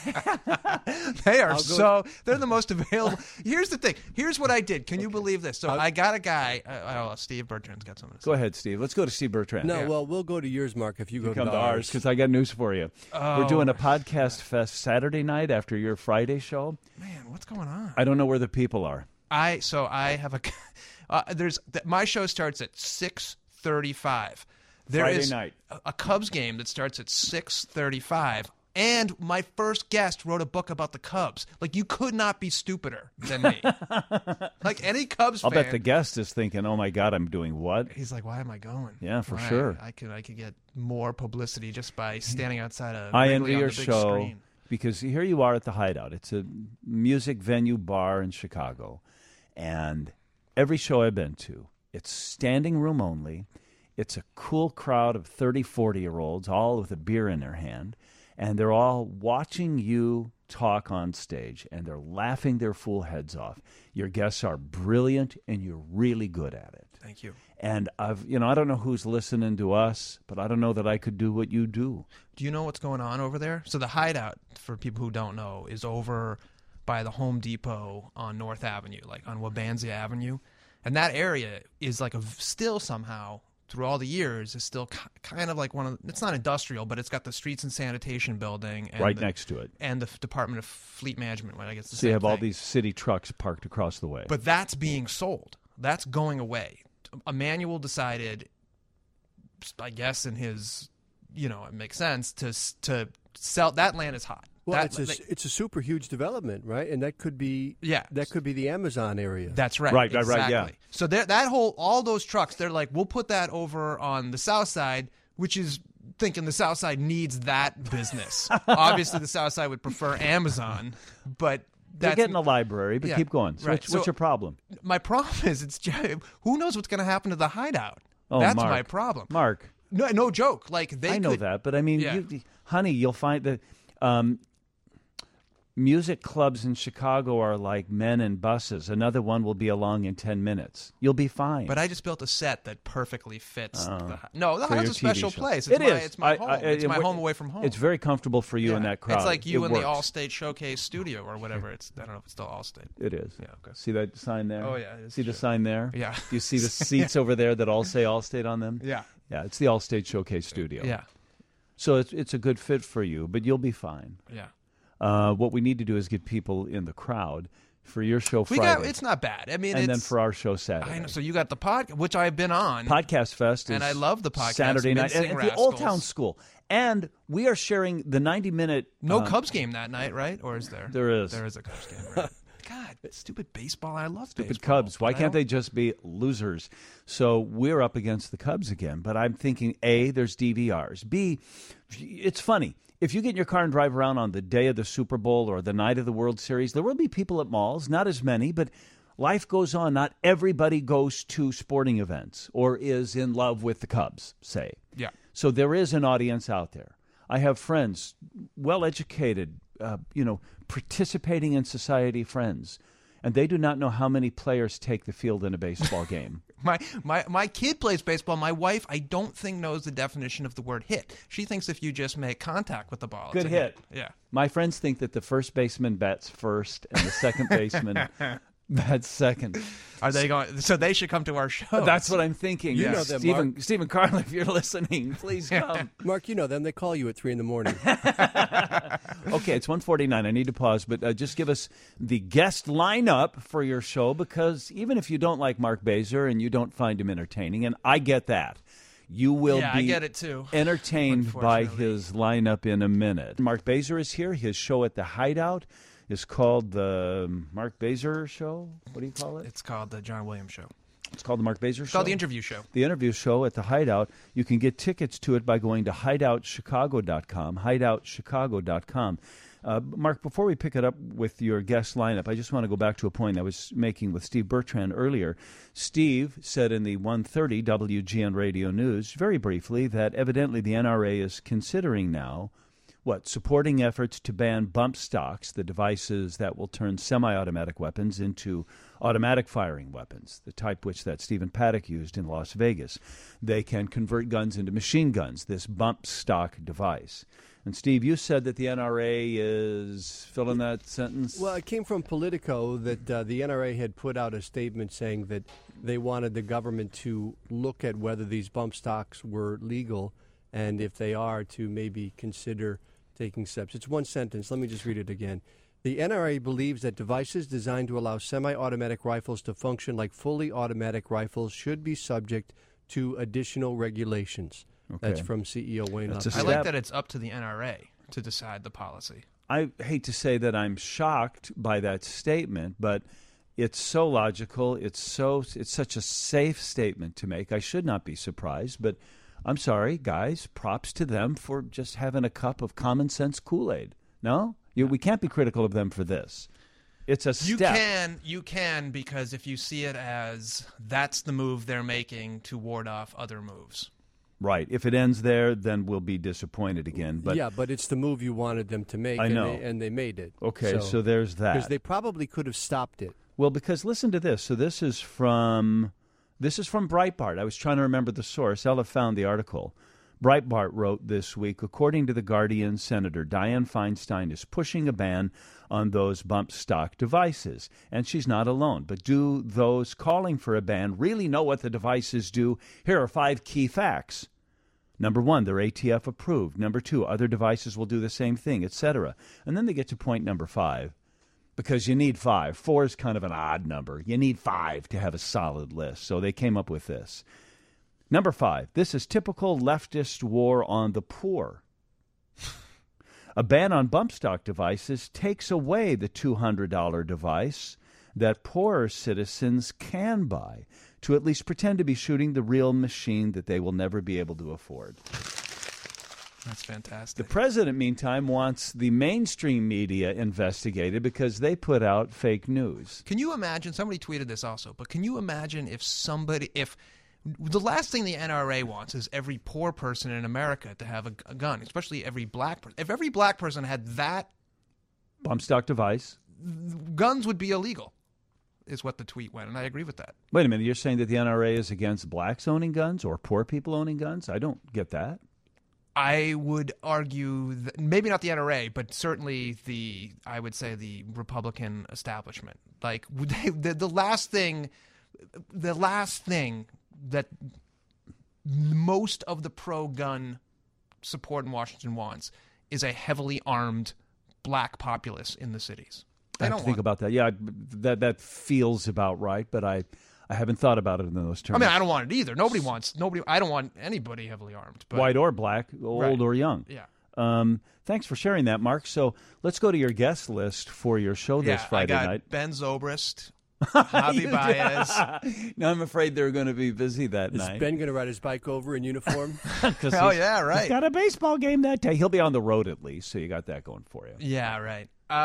Speaker 5: They are
Speaker 3: go-
Speaker 5: so. They're the most available. Here's the thing. Here's what I did. Can you believe this? So I got a guy. Uh, oh, Steve Bertrand's got something to say.
Speaker 2: Go ahead, Steve. Let's go to Steve Bertrand.
Speaker 3: No,
Speaker 5: Yeah.
Speaker 3: well, we'll go to yours, Mark, if you,
Speaker 2: You
Speaker 3: go
Speaker 2: come
Speaker 3: to
Speaker 2: to ours
Speaker 3: ours.
Speaker 2: because I got news for you.
Speaker 5: Oh,
Speaker 2: We're doing a podcast fest Saturday night after your Friday show.
Speaker 5: Man, what's going on?
Speaker 2: I don't know where the people are.
Speaker 5: I so I have a. Uh, there's th- my show starts at six thirty-five. There
Speaker 2: Friday
Speaker 5: is
Speaker 2: night.
Speaker 5: a, a Cubs game that starts at six thirty-five. And my first guest wrote a book about the Cubs. Like, you could not be stupider than me. Like, any Cubs
Speaker 2: I'll
Speaker 5: fan.
Speaker 2: bet the guest is thinking, "Oh my God, I'm doing what?"
Speaker 5: He's like, why am I going?
Speaker 2: Yeah, for
Speaker 5: Why?
Speaker 2: sure.
Speaker 5: I could I could get more publicity just by standing outside of
Speaker 2: I
Speaker 5: Wrigley
Speaker 2: envy
Speaker 5: on
Speaker 2: your
Speaker 5: the big
Speaker 2: show
Speaker 5: screen.
Speaker 2: because here you are at the Hideout. It's a music venue bar in Chicago, and every show I've been to, it's standing room only. It's a cool crowd of thirty, forty-year-olds, all with a beer in their hand, and they're all watching you talk on stage, and they're laughing their fool heads off. Your guests are brilliant, and you're really good at it.
Speaker 5: Thank you.
Speaker 2: And I've, you know, I don't know who's listening to us, but I don't know that I could do what you do.
Speaker 5: Do you know what's going on over there? So the Hideout, for people who don't know, is over by the Home Depot on North Avenue, like on Wabansia Avenue. And that area is like a still somehow through all the years is still ki- kind of like one of the, it's not industrial, but it's got the streets and sanitation building and
Speaker 2: right
Speaker 5: the,
Speaker 2: next to it.
Speaker 5: and the f- Department of Fleet Management. Well, I guess the
Speaker 2: So
Speaker 5: same
Speaker 2: you have all
Speaker 5: thing.
Speaker 2: these city trucks parked across the way.
Speaker 5: But that's being sold. That's going away. Emmanuel decided, I guess, in his, you know, it makes sense to s- to sell that land is hot.
Speaker 3: Well,
Speaker 5: That-
Speaker 3: it's a
Speaker 5: they-
Speaker 3: it's a super huge development, right? And that could be
Speaker 5: Yeah.
Speaker 3: that could be the Amazon area.
Speaker 5: That's right.
Speaker 2: Right, right, right,
Speaker 5: exactly.
Speaker 2: yeah.
Speaker 5: So there- that whole, all those trucks, they're like, we'll put that over on the south side, which is thinking the south side needs that business. Obviously, the south side would prefer Amazon, but
Speaker 2: They're
Speaker 5: that's
Speaker 2: getting a library, but
Speaker 5: yeah,
Speaker 2: keep going. So
Speaker 5: right.
Speaker 2: what's, what's
Speaker 5: So-
Speaker 2: your problem?
Speaker 5: my problem is it's ju- who knows what's going to happen to the hideout.
Speaker 2: Oh,
Speaker 5: That's
Speaker 2: Mark.
Speaker 5: my problem.
Speaker 2: Mark,
Speaker 5: No, no joke. Like they
Speaker 2: I know
Speaker 5: could,
Speaker 2: that, but I mean,
Speaker 5: Yeah.
Speaker 2: you, honey, you'll find that um, music clubs in Chicago are like men in buses. Another one will be along in ten minutes. You'll be fine.
Speaker 5: But I just built a set that perfectly fits. the, hi- no, the
Speaker 2: for
Speaker 5: hideout's
Speaker 2: your
Speaker 5: a
Speaker 2: T V
Speaker 5: special
Speaker 2: show.
Speaker 5: place. It's
Speaker 2: It
Speaker 5: my,
Speaker 2: is.
Speaker 5: It's my
Speaker 2: I-
Speaker 5: home.
Speaker 2: I-
Speaker 5: it's
Speaker 2: it
Speaker 5: my
Speaker 2: wo-
Speaker 5: home away from home.
Speaker 2: It's very comfortable for you in
Speaker 5: Yeah.
Speaker 2: that crowd.
Speaker 5: It's like you
Speaker 2: It
Speaker 5: in the
Speaker 2: works.
Speaker 5: Allstate Showcase studio or whatever. It's I don't know if it's still Allstate.
Speaker 2: It is.
Speaker 5: Yeah, okay.
Speaker 2: See that sign there?
Speaker 5: Oh, yeah, it is
Speaker 2: See the
Speaker 5: true.
Speaker 2: sign there?
Speaker 5: Yeah.
Speaker 2: Do you see the seats over there that all say Allstate on them?
Speaker 5: Yeah.
Speaker 2: Yeah, it's the Allstate Showcase Studio.
Speaker 5: Yeah.
Speaker 2: So it's it's a good fit for you, but you'll be fine.
Speaker 5: Yeah.
Speaker 2: Uh, what we need to do is get people in the crowd for your show
Speaker 5: We
Speaker 2: Friday,
Speaker 5: got. It's not bad. I mean,
Speaker 2: and
Speaker 5: it's,
Speaker 2: then for our show Saturday.
Speaker 5: I know. So you got the pod, which I've been on.
Speaker 2: Podcast Fest is
Speaker 5: And I love the podcast,
Speaker 2: Saturday night
Speaker 5: Mincing
Speaker 2: at the Old
Speaker 5: Rascals.
Speaker 2: Town School, and we are sharing the ninety minute.
Speaker 5: no
Speaker 2: uh,
Speaker 5: Cubs game that night, right? Or is there?
Speaker 2: There is.
Speaker 5: There is a Cubs game. Right? God, stupid baseball. I love
Speaker 2: Stupid
Speaker 5: baseball,
Speaker 2: Cubs. Why
Speaker 5: but I
Speaker 2: can't
Speaker 5: don't-
Speaker 2: they just be losers? So we're up against the Cubs again. But I'm thinking, A, there's D V Rs. B, it's funny. If you get in your car and drive around on the day of the Super Bowl or the night of the World Series, there will be people at malls, not as many, but life goes on. Not everybody goes to sporting events or is in love with the Cubs, say.
Speaker 5: Yeah.
Speaker 2: So there is an audience out there. I have friends, well-educated, uh, you know, participating in society friends, and they do not know how many players take the field in a baseball game.
Speaker 5: My, my my kid plays baseball. My wife, I don't think, knows the definition of the word hit. She thinks if you just make contact with the ball,
Speaker 2: Good
Speaker 5: it's a
Speaker 2: hit.
Speaker 5: Yeah.
Speaker 2: My friends think that the first baseman bats first and the second baseman bats second.
Speaker 5: Are they going? So they should come to our show.
Speaker 2: That's what I'm thinking.
Speaker 3: You
Speaker 2: Yes.
Speaker 3: know them,
Speaker 2: Stephen,
Speaker 3: Mark.
Speaker 2: Stephen Carlin, if you're listening, please come.
Speaker 3: Mark, you know them. They call you at three in the morning.
Speaker 2: Okay, it's one forty-nine. I need to pause, but uh, just give us the guest lineup for your show, because even if you don't like Mark Baser and you don't find him entertaining, and I get that, you will
Speaker 5: Yeah,
Speaker 2: be
Speaker 5: I get it too.
Speaker 2: entertained by
Speaker 5: Unfortunately.
Speaker 2: his lineup in a minute. Mark Baser is here. His show at the Hideout is called the Mark Baser Show. What do you call it?
Speaker 5: It's called the John Williams Show.
Speaker 2: It's called the Mark Baser
Speaker 5: It's
Speaker 2: Show.
Speaker 5: called the Interview Show.
Speaker 2: The interview show at the Hideout. You can get tickets to it by going to hideout chicago dot com, hideout chicago dot com. Uh, Mark, before we pick it up with your guest lineup, I just want to go back to a point I was making with Steve Bertrand earlier. Steve said in the one thirty W G N Radio News, very briefly, that evidently the N R A is considering now, what, supporting efforts to ban bump stocks, the devices that will turn semi-automatic weapons into automatic firing weapons, the type which that Stephen Paddock used in Las Vegas. They can convert guns into machine guns, this bump stock device. And Steve, you said that the N R A is, fill in that sentence.
Speaker 3: Well, it came from Politico that uh, the N R A had put out a statement saying that they wanted the government to look at whether these bump stocks were legal, and if they are, to maybe consider taking steps. It's one sentence. Let me just read it again. The N R A believes that devices designed to allow semi-automatic rifles to function like fully automatic rifles should be subject to additional regulations. That's
Speaker 2: Okay.
Speaker 3: from C E O Wayne
Speaker 2: That's a
Speaker 3: Lapierre.
Speaker 5: I like
Speaker 2: Step.
Speaker 5: that it's up to the N R A to decide the policy.
Speaker 2: I hate to say that I'm shocked by that statement, but it's so logical. It's so it's such a safe statement to make. I should not be surprised, but I'm sorry, guys. Props to them for just having a cup of common sense Kool-Aid. No, you, we can't be critical of them for this. It's a
Speaker 5: You
Speaker 2: step.
Speaker 5: can, you can, because if you see it as that's the move they're making to ward off other moves.
Speaker 2: Right. If it ends there, then we'll be disappointed again. But
Speaker 3: yeah, but it's the move you wanted them to make,
Speaker 2: I
Speaker 3: and,
Speaker 2: know.
Speaker 3: they, and they made it.
Speaker 2: okay, so, there's that.
Speaker 3: Because they probably could have stopped it.
Speaker 2: Well, because listen to this. So this is from this is from Breitbart. I was trying to remember the source. Ella found the article. Breitbart wrote this week, according to The Guardian, Senator Dianne Feinstein is pushing a ban on those bump stock devices. And she's not alone. But do those calling for a ban really know what the devices do? Here are five key facts. Number one, they're A T F approved. Number two, other devices will do the same thing, et cetera. And then they get to point number five, because you need five. Four is kind of an odd number. You need five to have a solid list. So they came up with this. Number five, this is typical leftist war on the poor. A ban on bump stock devices takes away the two hundred dollars device that poorer citizens can buy to at least pretend to be shooting the real machine that they will never be able to afford.
Speaker 5: That's fantastic.
Speaker 2: The president, meantime, wants the mainstream media investigated because they put out fake news.
Speaker 5: Can you imagine, somebody tweeted this also, but can you imagine if somebody, if the last thing the N R A wants is every poor person in America to have a, a gun, especially every black person. If every black person had that,
Speaker 2: bump stock device,
Speaker 5: guns would be illegal, is what the tweet went, and I agree with that.
Speaker 2: Wait a minute, you're saying that the N R A is against blacks owning guns or poor people owning guns? I don't get that.
Speaker 5: I would argue that maybe not the N R A, but certainly the, I would say the Republican establishment. Like they, the, the last thing, the last thing that most of the pro-gun support in Washington wants is a heavily armed black populace in the cities. They
Speaker 2: I
Speaker 5: don't
Speaker 2: have to think
Speaker 5: want
Speaker 2: about that. Yeah, that that feels about right, but I, I haven't thought about it in those terms.
Speaker 5: I mean, I don't want it either. Nobody wants nobody. I don't want anybody heavily armed, but,
Speaker 2: white or black, old
Speaker 5: Right.
Speaker 2: or young.
Speaker 5: Yeah.
Speaker 2: Um, thanks for sharing that, Mark. So let's go to your guest list for your show this
Speaker 5: yeah,
Speaker 2: Friday
Speaker 5: I got
Speaker 2: night.
Speaker 5: Ben Zobrist, Javi Baez.
Speaker 2: No, I'm afraid they're going to be busy that
Speaker 3: Is
Speaker 2: night.
Speaker 3: Ben going to ride his bike over in uniform?
Speaker 2: 'Cause
Speaker 5: Oh
Speaker 2: he's-
Speaker 5: yeah, right.
Speaker 2: He's got a baseball game that day. He'll be on the road at least, so you got that going for you.
Speaker 5: Yeah, right.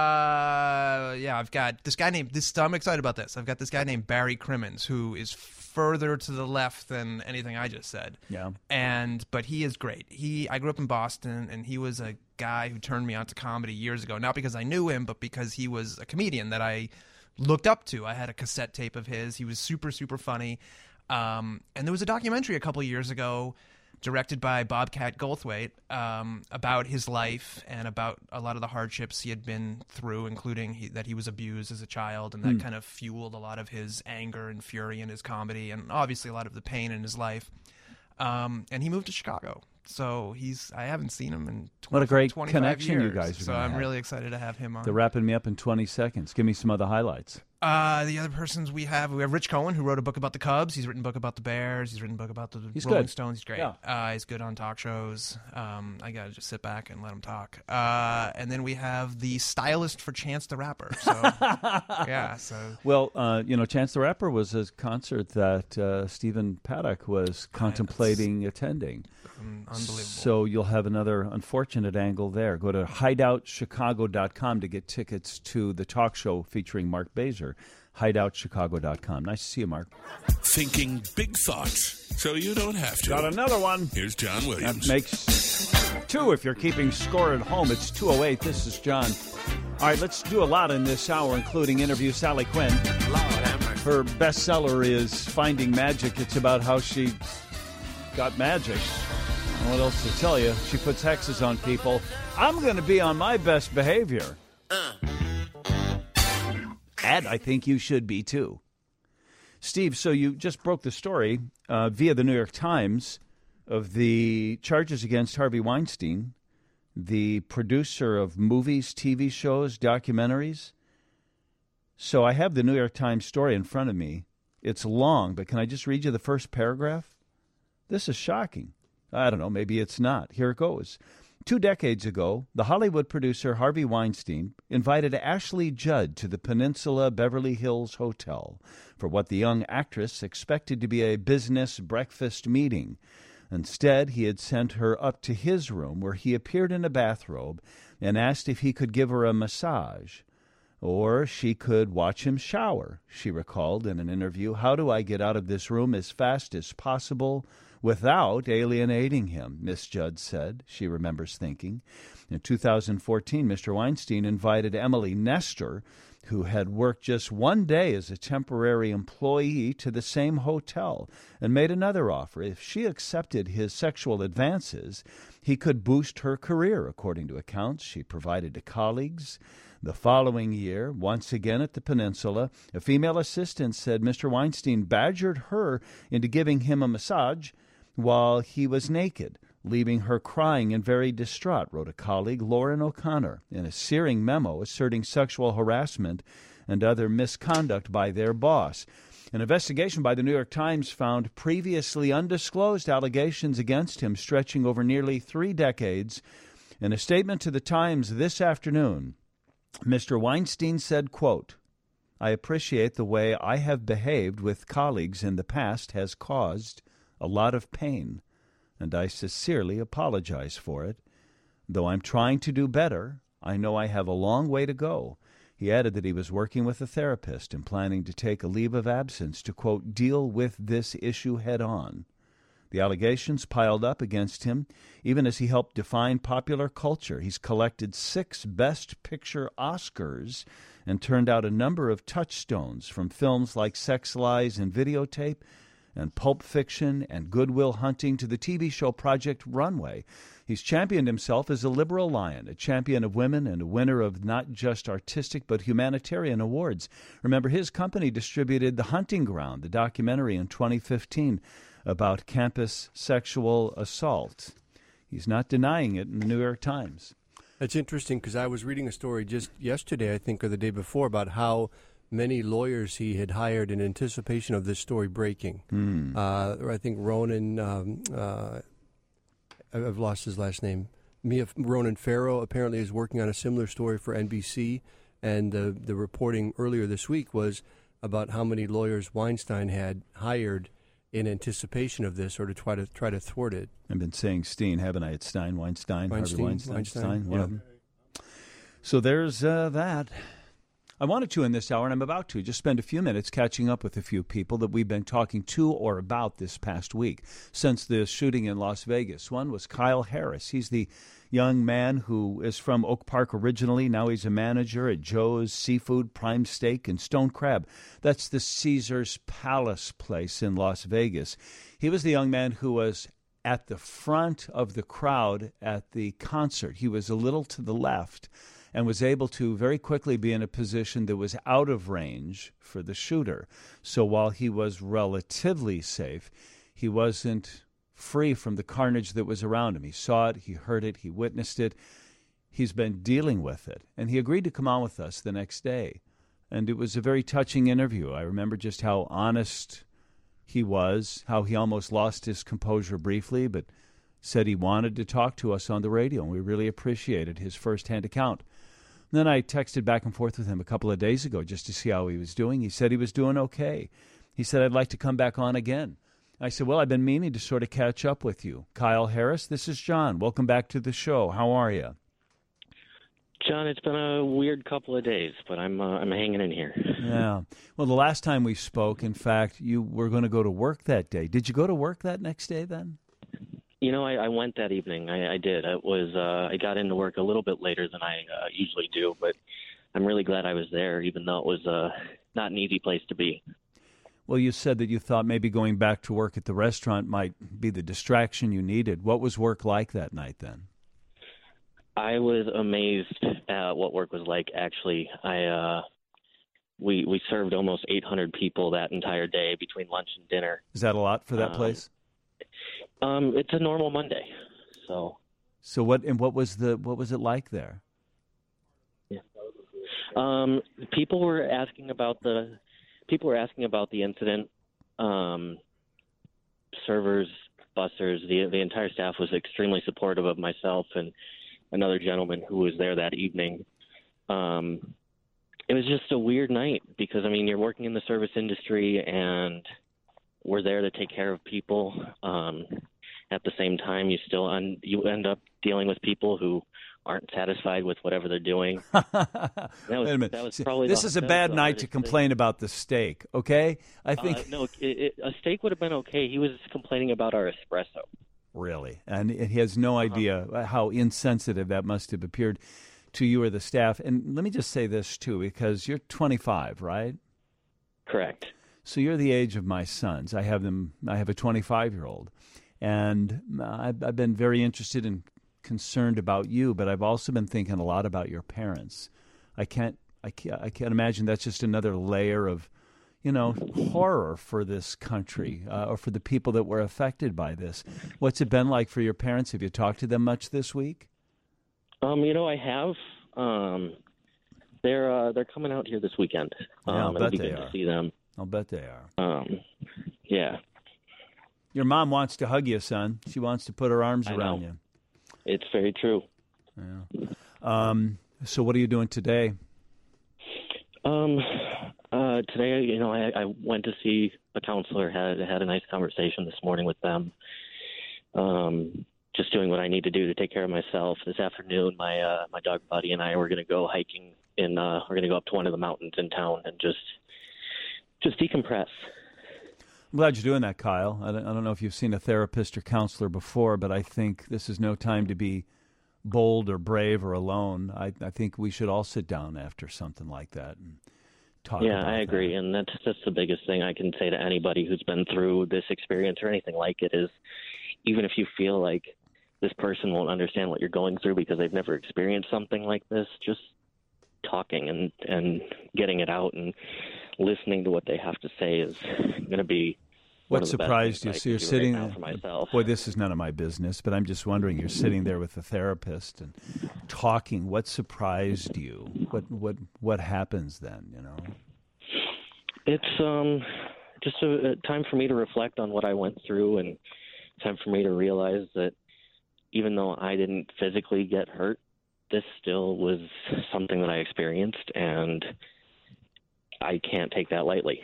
Speaker 5: Uh, yeah, I've got this guy named this. I'm excited about this. I've got this guy named Barry Crimmins, who is further to the left than anything I just said.
Speaker 2: Yeah.
Speaker 5: And but he is great. He I grew up in Boston, and he was a guy who turned me on to comedy years ago. Not because I knew him, but because he was a comedian that I looked up to. I had a cassette tape of his. He was super, super funny. Um, and there was a documentary a couple years ago, directed by Bobcat Goldthwait, um, about his life and about a lot of the hardships he had been through, including he, that he was abused as a child, and that kind of fueled a lot of his anger and fury in his comedy, and obviously a lot of the pain in his life. Um, and he moved to Chicago. So he's I haven't seen him in twenty,
Speaker 2: What a great
Speaker 5: twenty-five
Speaker 2: connection you
Speaker 5: years.
Speaker 2: guys are
Speaker 5: So
Speaker 2: gonna
Speaker 5: I'm
Speaker 2: have.
Speaker 5: really excited to have him on.
Speaker 2: They're wrapping me up in twenty seconds. Give me some other highlights.
Speaker 5: Uh, the other persons we have, we have Rich Cohen, who wrote a book about the Cubs. He's written a book about the Bears. He's written a book about the
Speaker 2: He's
Speaker 5: Rolling
Speaker 2: good.
Speaker 5: Stones. He's great.
Speaker 2: Yeah.
Speaker 5: Uh, he's good on talk shows. Um, I gotta just sit back and let him talk. Uh, and then we have the stylist for Chance the Rapper. So yeah, so
Speaker 2: Well, uh, you know, Chance the Rapper was a concert that uh, Stephen Paddock was contemplating attending.
Speaker 5: um, unbelievable.
Speaker 2: So you'll have another unfortunate angle there. Go to hideout chicago dot com to get tickets to the talk show featuring Mark Baser. hideout chicago dot com. Nice to see you, Mark.
Speaker 1: Thinking big thoughts so you don't have to.
Speaker 2: Got another one.
Speaker 1: Here's John Williams.
Speaker 2: That makes two if you're keeping score at home. It's two oh eight. This is John. All right, let's do a lot in this hour, including interview Sally Quinn. Her bestseller is Finding Magic. It's about how she got magic. And what else to tell you? She puts hexes on people. I'm going to be on my best behavior. And I think you should be, too. Steve, so you just broke the story uh, via the New York Times of the charges against Harvey Weinstein, the producer of movies, T V shows, documentaries. So I have the New York Times story in front of me. It's long, but can I just read you the first paragraph? This is shocking. I don't know, maybe it's not. Here it goes. Two decades ago, the Hollywood producer Harvey Weinstein invited Ashley Judd to the Peninsula Beverly Hills Hotel for what the young actress expected to be a business breakfast meeting. Instead, he had sent her up to his room where he appeared in a bathrobe and asked if he could give her a massage. Or she could watch him shower, she recalled in an interview. How do I get out of this room as fast as possible without alienating him, Miss Judd said, she remembers thinking. In two thousand fourteen, Mister Weinstein invited Emily Nestor, who had worked just one day as a temporary employee to the same hotel, and made another offer. If she accepted his sexual advances, he could boost her career, according to accounts she provided to colleagues. The following year, once again at the Peninsula, a female assistant said Mister Weinstein badgered her into giving him a massage while he was naked, leaving her crying and very distraught, wrote a colleague, Lauren O'Connor, in a searing memo asserting sexual harassment and other misconduct by their boss. An investigation by the New York Times found previously undisclosed allegations against him stretching over nearly three decades. In a statement to the Times this afternoon, Mister Weinstein said, quote, "I appreciate the way I have behaved with colleagues in the past has caused a lot of pain, and I sincerely apologize for it. Though I'm trying to do better, I know I have a long way to go." He added that he was working with a therapist and planning to take a leave of absence to, quote, "deal with this issue head on." The allegations piled up against him even as he helped define popular culture. He's collected six Best Picture Oscars and turned out a number of touchstones from films like Sex, Lies, and Videotape, and Pulp Fiction and Good Will Hunting to the T V show Project Runway. He's championed himself as a liberal lion, a champion of women, and a winner of not just artistic but humanitarian awards. Remember, his company distributed The Hunting Ground, the documentary in twenty fifteen about campus sexual assault. He's not denying it in the New York Times.
Speaker 3: That's interesting because I was reading a story just yesterday, I think, or the day before, about how many lawyers he had hired in anticipation of this story breaking. Mm. Uh, I think Ronan, um, uh, I've lost his last name, Mia Ronan Farrow apparently is working on a similar story for N B C, and the, the reporting earlier this week was about how many lawyers Weinstein had hired in anticipation of this or to try to try to thwart it.
Speaker 2: I've been saying Steen, haven't I? It's Stein, Weinstein,
Speaker 3: Weinstein,
Speaker 2: Harvey Weinstein,
Speaker 3: Weinstein,
Speaker 2: Stein, one
Speaker 3: yeah.
Speaker 2: of them. So there's uh, that. I wanted to in this hour, and I'm about to, just spend a few minutes catching up with a few people that we've been talking to or about this past week since the shooting in Las Vegas. One was Kyle Harris. He's the young man who is from Oak Park originally. Now he's a manager at Joe's Seafood, Prime Steak, and Stone Crab. That's the Caesar's Palace place in Las Vegas. He was the young man who was at the front of the crowd at the concert. He was a little to the left and was able to very quickly be in a position that was out of range for the shooter. So while he was relatively safe, he wasn't free from the carnage that was around him. He saw it, he heard it, he witnessed it. He's been dealing with it. And he agreed to come on with us the next day. And it was a very touching interview. I remember just how honest he was, how he almost lost his composure briefly, but said he wanted to talk to us on the radio, and we really appreciated his firsthand account. And then I texted back and forth with him a couple of days ago just to see how he was doing. He said he was doing okay. He said, "I'd like to come back on again." I said, "Well, I've been meaning to sort of catch up with you. Kyle Harris, this is John. Welcome back to the show. How are you?"
Speaker 6: John, it's been a weird couple of days, but I'm uh, I'm hanging in here.
Speaker 2: Yeah. Well, the last time we spoke, in fact, you were going to go to work that day. Did you go to work that next day then?
Speaker 6: You know, I, I went that evening. I, I did. It was uh, I got into work a little bit later than I uh, usually do, but I'm really glad I was there, even though it was uh, not an easy place to be.
Speaker 2: Well, you said that you thought maybe going back to work at the restaurant might be the distraction you needed. What was work like that night then?
Speaker 6: I was amazed at what work was like, actually. I uh, we we served almost eight hundred people that entire day between lunch and dinner.
Speaker 2: Is that a lot for that
Speaker 6: um,
Speaker 2: place?
Speaker 6: Um, it's a normal Monday, so.
Speaker 2: So what and what was the what was it like there?
Speaker 6: Yeah. Um, people were asking about the people were asking about the incident. Um, servers, bussers, the the entire staff was extremely supportive of myself and another gentleman who was there that evening. Um, it was just a weird night because, I mean, you're working in the service industry and we're there to take care of people. Um, at the same time, you still un- you end up dealing with people who aren't satisfied with whatever they're doing. That was,
Speaker 2: Wait a minute.
Speaker 6: That was probably
Speaker 2: this
Speaker 6: the,
Speaker 2: is a bad night to complain thing. about the steak, okay? I think
Speaker 6: uh, no, it, it, a steak would have been okay. He was complaining about our espresso.
Speaker 2: Really? And he has no idea uh-huh. how insensitive that must have appeared to you or the staff. And let me just say this, too, because you're twenty-five, right?
Speaker 6: Correct.
Speaker 2: So you're the age of my sons. I have them. I have a twenty-five-year-old. And I've, I've been very interested and concerned about you, but I've also been thinking a lot about your parents. I can't, I can't, I can't imagine that's just another layer of, you know, horror for this country uh, or for the people that were affected by this. What's it been like for your parents? Have you talked to them much this week?
Speaker 6: Um, you know, I have. Um, they're uh, they're coming out here this weekend. Um,
Speaker 2: Yeah, I'll
Speaker 6: it'll
Speaker 2: bet
Speaker 6: be
Speaker 2: they
Speaker 6: good
Speaker 2: are.
Speaker 6: to see them.
Speaker 2: I'll bet they are.
Speaker 6: Um, yeah,
Speaker 2: Your mom wants to hug you, son. She wants to put her arms
Speaker 6: I
Speaker 2: around
Speaker 6: know.
Speaker 2: you.
Speaker 6: it's very true.
Speaker 2: Yeah. Um, so what are you doing today?
Speaker 6: Um, uh, today, you know, I, I went to see a counselor. had had a nice conversation this morning with them. Um, just doing what I need to do to take care of myself. This afternoon, my uh, my dog Buddy and I were going to go hiking. In uh, we're going to go up to one of the mountains in town and just just decompress.
Speaker 2: I'm glad you're doing that, Kyle. I don't, I don't know if you've seen a therapist or counselor before, but I think this is no time to be bold or brave or alone. I, I think we should all sit down after something like that and talk
Speaker 6: Yeah,
Speaker 2: about
Speaker 6: I agree,
Speaker 2: that.
Speaker 6: and that's that's the biggest thing I can say to anybody who's been through this experience or anything like it is, even if you feel like this person won't understand what you're going through because they've never experienced something like this, just talking and and getting it out and listening to what they have to say is going to be one
Speaker 2: What
Speaker 6: of the best
Speaker 2: surprised
Speaker 6: things
Speaker 2: you?
Speaker 6: I
Speaker 2: So
Speaker 6: can
Speaker 2: you're
Speaker 6: do
Speaker 2: sitting
Speaker 6: right now
Speaker 2: there.
Speaker 6: for myself.
Speaker 2: Boy, this is none of my business, but I'm just wondering. You're sitting there with the therapist and talking. What surprised you? What what what happens then? You know.
Speaker 6: It's um just a, a time for me to reflect on what I went through, and time for me to realize that even though I didn't physically get hurt, this still was something that I experienced, and I can't take that lightly.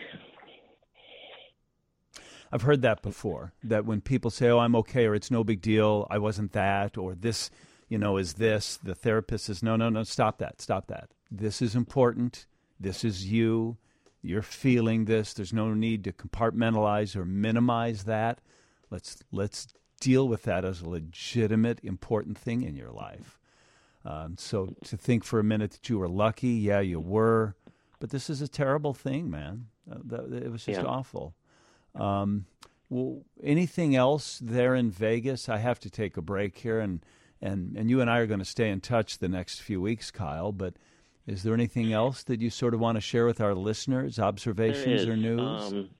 Speaker 2: I've heard that before, that when people say, oh, I'm okay, or it's no big deal, I wasn't that, or this, you know, is this, the therapist says, no, no, no, stop that, stop that. This is important. This is you. You're feeling this. There's no need to compartmentalize or minimize that. Let's let's deal with that as a legitimate, important thing in your life. Um, so to think for a minute that you were lucky, yeah, you were, but this is a terrible thing, man. Uh, that, it was just
Speaker 6: Yeah.
Speaker 2: awful. Um, well, anything else there in Vegas? I have to take a break here, and, and, and you and I are going to stay in touch the next few weeks, Kyle, but is there anything else that you sort of want to share with our listeners, observations
Speaker 6: There
Speaker 2: or
Speaker 6: is.
Speaker 2: news?
Speaker 6: Um,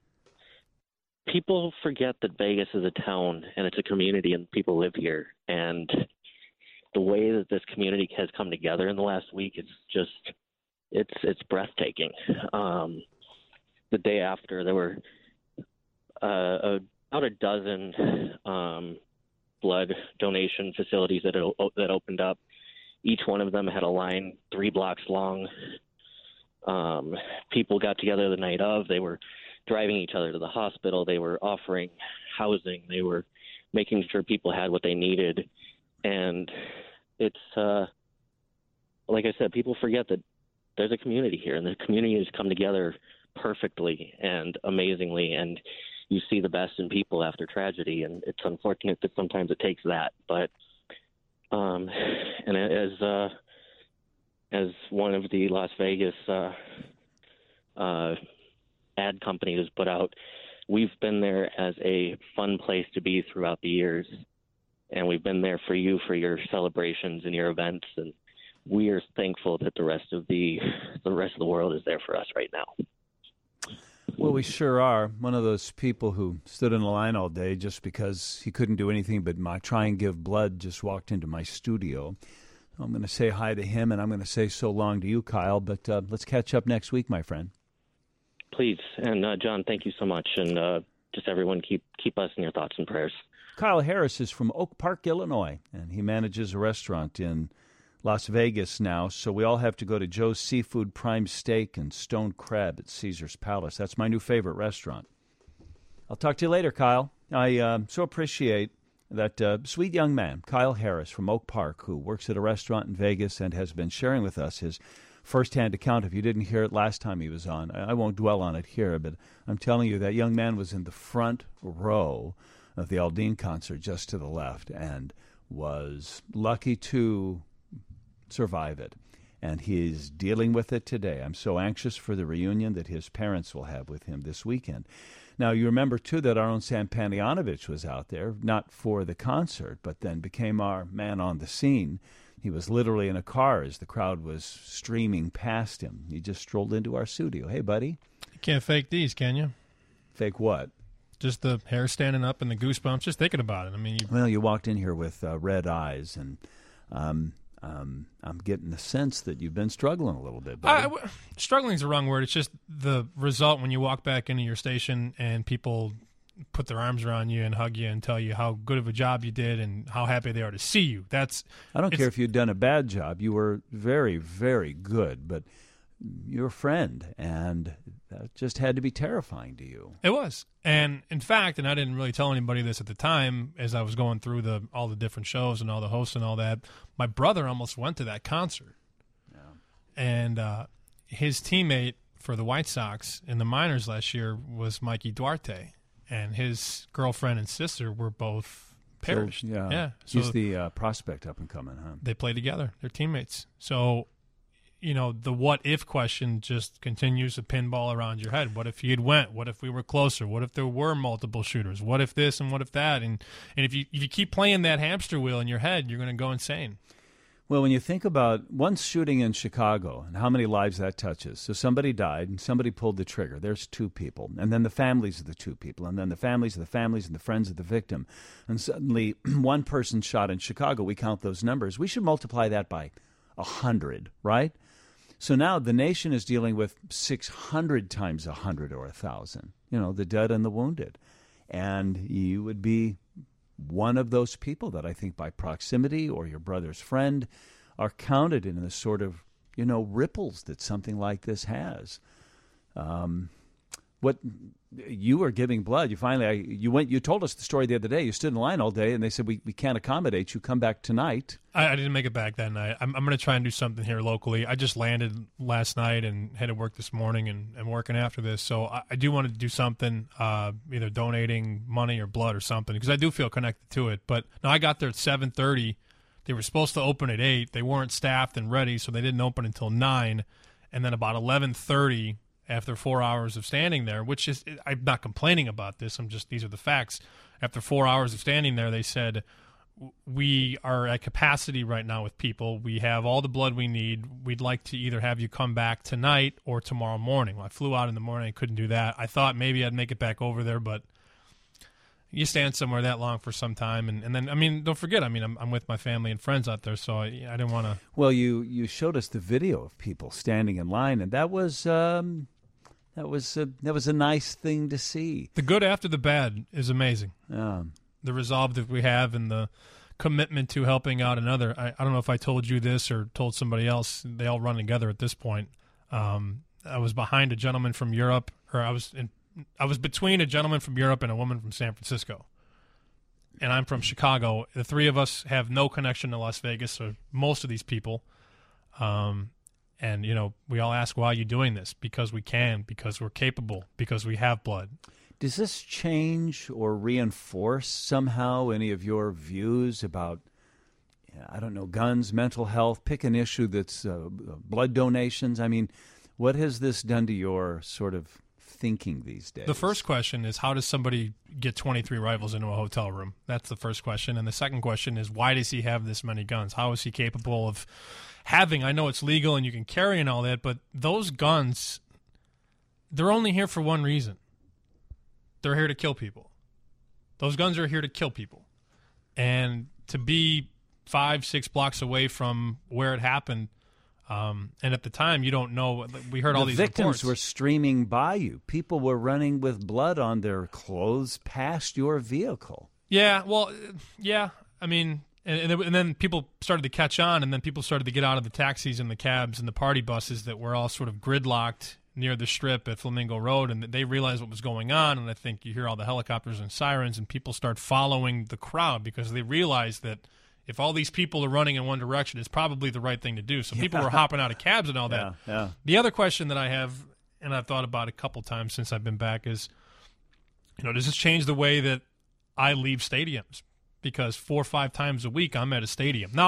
Speaker 6: people forget that Vegas is a town and it's a community and people live here. And the way that this community has come together in the last week is just, it's it's breathtaking. Um, the day after, there were uh, a, about a dozen um, blood donation facilities that that opened up. Each one of them had a line three blocks long. Um, people got together the night of. They were driving each other to the hospital. They were offering housing. They were making sure people had what they needed. And it's, uh, like I said, people forget that there's a community here, and the community has come together perfectly and amazingly. And you see the best in people after tragedy. And it's unfortunate that sometimes it takes that. But Um, and as uh, as one of the Las Vegas uh, uh, ad companies has put out, we've been there as a fun place to be throughout the years, and we've been there for you for your celebrations and your events, and we are thankful that the rest of the the rest of the world is there for us right now.
Speaker 2: Well, we sure are. One of those people who stood in a line all day just because he couldn't do anything but my, try and give blood just walked into my studio. I'm going to say hi to him, and I'm going to say so long to you, Kyle. But uh, let's catch up next week, my friend.
Speaker 6: Please. And, uh, John, thank you so much. And uh, just everyone keep keep us in your thoughts and prayers.
Speaker 2: Kyle Harris is from Oak Park, Illinois, and he manages a restaurant in Las Vegas now, so we all have to go to Joe's Seafood Prime Steak and Stone Crab at Caesar's Palace. That's my new favorite restaurant. I'll talk to you later, Kyle. I uh, so appreciate that uh, sweet young man, Kyle Harris from Oak Park, who works at a restaurant in Vegas and has been sharing with us his firsthand account. If you didn't hear it last time he was on, I, I won't dwell on it here, but I'm telling you, that young man was in the front row of the Aldine concert just to the left and was lucky to survive it. and he's dealing with it today. I'm so anxious for the reunion that his parents will have with him this weekend. Now, you remember, too, that our own Sam Panayotovich was out there, not for the concert, but then became our man on the scene. He was literally in a car as the crowd was streaming past him. He just strolled into our studio. Hey, buddy.
Speaker 7: You can't fake these, can you?
Speaker 2: Fake what?
Speaker 7: Just the hair standing up and the goosebumps, just thinking about it. I mean, you...
Speaker 2: Well, you walked in here with uh, red eyes, and um, um, I'm getting the sense that you've been struggling a little bit.
Speaker 7: Uh, struggling is the wrong word. It's just the result when you walk back into your station and people put their arms around you and hug you and tell you how good of a job you did and how happy they are to see you. That's.
Speaker 2: I don't care if you'd done a bad job. You were very, very good, but you're a friend, and that just had to be terrifying to you.
Speaker 7: It was. And in fact, and I didn't really tell anybody this at the time as I was going through the all the different shows and all the hosts and all that, my brother almost went to that concert. Yeah. And uh, his teammate for the White Sox in the minors last year was Mikey Duarte, and his girlfriend and sister were both perished.
Speaker 2: So, yeah.
Speaker 7: yeah. So
Speaker 2: he's the uh, prospect up and coming, huh?
Speaker 7: They play together. They're teammates. So, you know, the what-if question just continues to pinball around your head. What if he had went? What if we were closer? What if there were multiple shooters? What if this and what if that? And and if you if you keep playing that hamster wheel in your head, you're going to go insane.
Speaker 2: Well, when you think about one shooting in Chicago and how many lives that touches. So somebody died and somebody pulled the trigger. There's two people. And then the families of the two people. And then the families of the families and the friends of the victim. And suddenly one person shot in Chicago. We count those numbers. We should multiply that by a hundred, right? So now the nation is dealing with six hundred times one hundred or one thousand, you know, the dead and the wounded. And you would be one of those people that I think by proximity or your brother's friend are counted in the sort of, you know, ripples that something like this has. Um, what you were giving blood. You finally, I, you went. You told us the story the other day. You stood in line all day, and they said we, we can't accommodate you. Come back tonight.
Speaker 7: I, I didn't make it back that night. I'm, I'm going to try and do something here locally. I just landed last night and had to work this morning, and I'm working after this. So I, I do want to do something, uh, either donating money or blood or something, because I do feel connected to it. But no, I got there at seven thirty. They were supposed to open at eight. They weren't staffed and ready, so they didn't open until nine. And then about eleven thirty. After four hours of standing there, which is, I'm not complaining about this, I'm just, these are the facts. After four hours of standing there, they said, we are at capacity right now with people. We have all the blood we need. We'd like to either have you come back tonight or tomorrow morning. Well, I flew out in the morning. I couldn't do that. I thought maybe I'd make it back over there, but you stand somewhere that long for some time. And, and then, I mean, don't forget, I mean, I'm, I'm with my family and friends out there, so I, I didn't want to.
Speaker 2: Well, you, you showed us the video of people standing in line, and that was... Um That was a, that was a nice thing to see.
Speaker 7: The good after the bad is amazing.
Speaker 2: Yeah.
Speaker 7: The resolve that we have and the commitment to helping out another. I, I don't know if I told you this or told somebody else. They all run together at this point. Um, I was behind a gentleman from Europe, or I was in, I was between a gentleman from Europe and a woman from San Francisco. And I'm from Chicago. The three of us have no connection to Las Vegas, or most of these people. Um And, you know, we all ask, why are you doing this? Because we can, because we're capable, because we have blood.
Speaker 2: Does this change or reinforce somehow any of your views about, I don't know, guns, mental health? Pick an issue that's uh, blood donations. I mean, what has this done to your sort of thinking these days?
Speaker 7: The first question is, how does somebody get twenty-three rifles into a hotel room? That's the first question. And the second question is, why does he have this many guns? How is he capable of having, I know it's legal and you can carry and all that, but those guns, they're only here for one reason. They're here to kill people. Those guns are here to kill people. And to be five, six blocks away from where it happened, um, and at the time, you don't know. We heard all
Speaker 2: the
Speaker 7: these
Speaker 2: victims
Speaker 7: reports.
Speaker 2: were streaming by you. People were running with blood on their clothes past your vehicle.
Speaker 7: Yeah, well, yeah. I mean... And, and then people started to catch on, and then people started to get out of the taxis and the cabs and the party buses that were all sort of gridlocked near the strip at Flamingo Road, and they realized what was going on, and I think you hear all the helicopters and sirens, and people start following the crowd because they realize that if all these people are running in one direction, it's probably the right thing to do. So people
Speaker 2: yeah.
Speaker 7: were hopping out of cabs and all that.
Speaker 2: Yeah, yeah.
Speaker 7: The other question that I have, and I've thought about a couple times since I've been back, is, you know, does this change the way that I leave stadiums? Because four or five times a week I'm at a stadium. Now,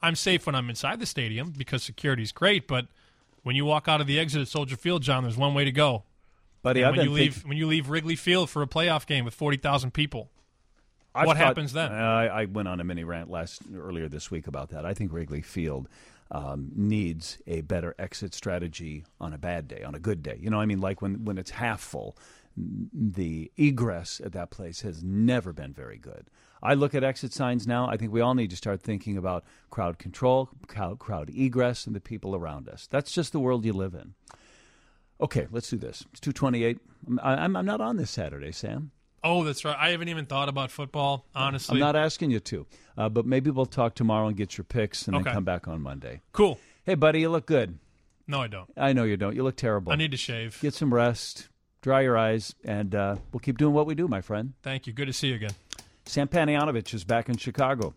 Speaker 7: I'm safe when I'm inside the stadium because security's great, but when you walk out of the exit at Soldier Field, John, there's one way to go.
Speaker 2: Buddy,
Speaker 7: and
Speaker 2: I've
Speaker 7: when
Speaker 2: been
Speaker 7: you leave
Speaker 2: think-
Speaker 7: when you leave Wrigley Field for a playoff game with forty thousand people,
Speaker 2: I've
Speaker 7: what
Speaker 2: thought-
Speaker 7: happens then?
Speaker 2: Uh, I, I went on a mini rant last earlier this week about that. I think Wrigley Field um, needs a better exit strategy on a bad day, on a good day. You know, I mean, like when, when it's half full, the egress at that place has never been very good. I look at exit signs now. I think we all need to start thinking about crowd control, crowd, crowd egress, and the people around us. That's just the world you live in. Okay, let's do this. It's two twenty-eight. I'm, I'm not on this Saturday, Sam.
Speaker 7: Oh, that's right. I haven't even thought about football, honestly.
Speaker 2: I'm not asking you to, uh, but maybe we'll talk tomorrow and get your picks and
Speaker 7: Okay.
Speaker 2: then come back on Monday.
Speaker 7: Cool.
Speaker 2: Hey, buddy, you look good.
Speaker 7: No, I don't.
Speaker 2: I know you don't. You look terrible.
Speaker 7: I need to shave.
Speaker 2: Get some rest, dry your eyes, and uh, we'll keep doing what we do, my friend.
Speaker 7: Thank you. Good to see you again.
Speaker 2: Sam Panayotovich is back in Chicago.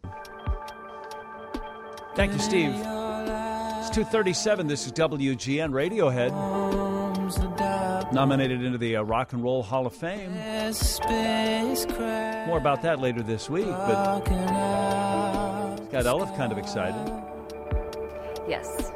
Speaker 2: Thank you, Steve. It's two thirty-seven. This is W G N Radiohead. Nominated into the uh, Rock and Roll Hall of Fame. More about that later this week, but it's got Olive kind of excited.
Speaker 8: Yes.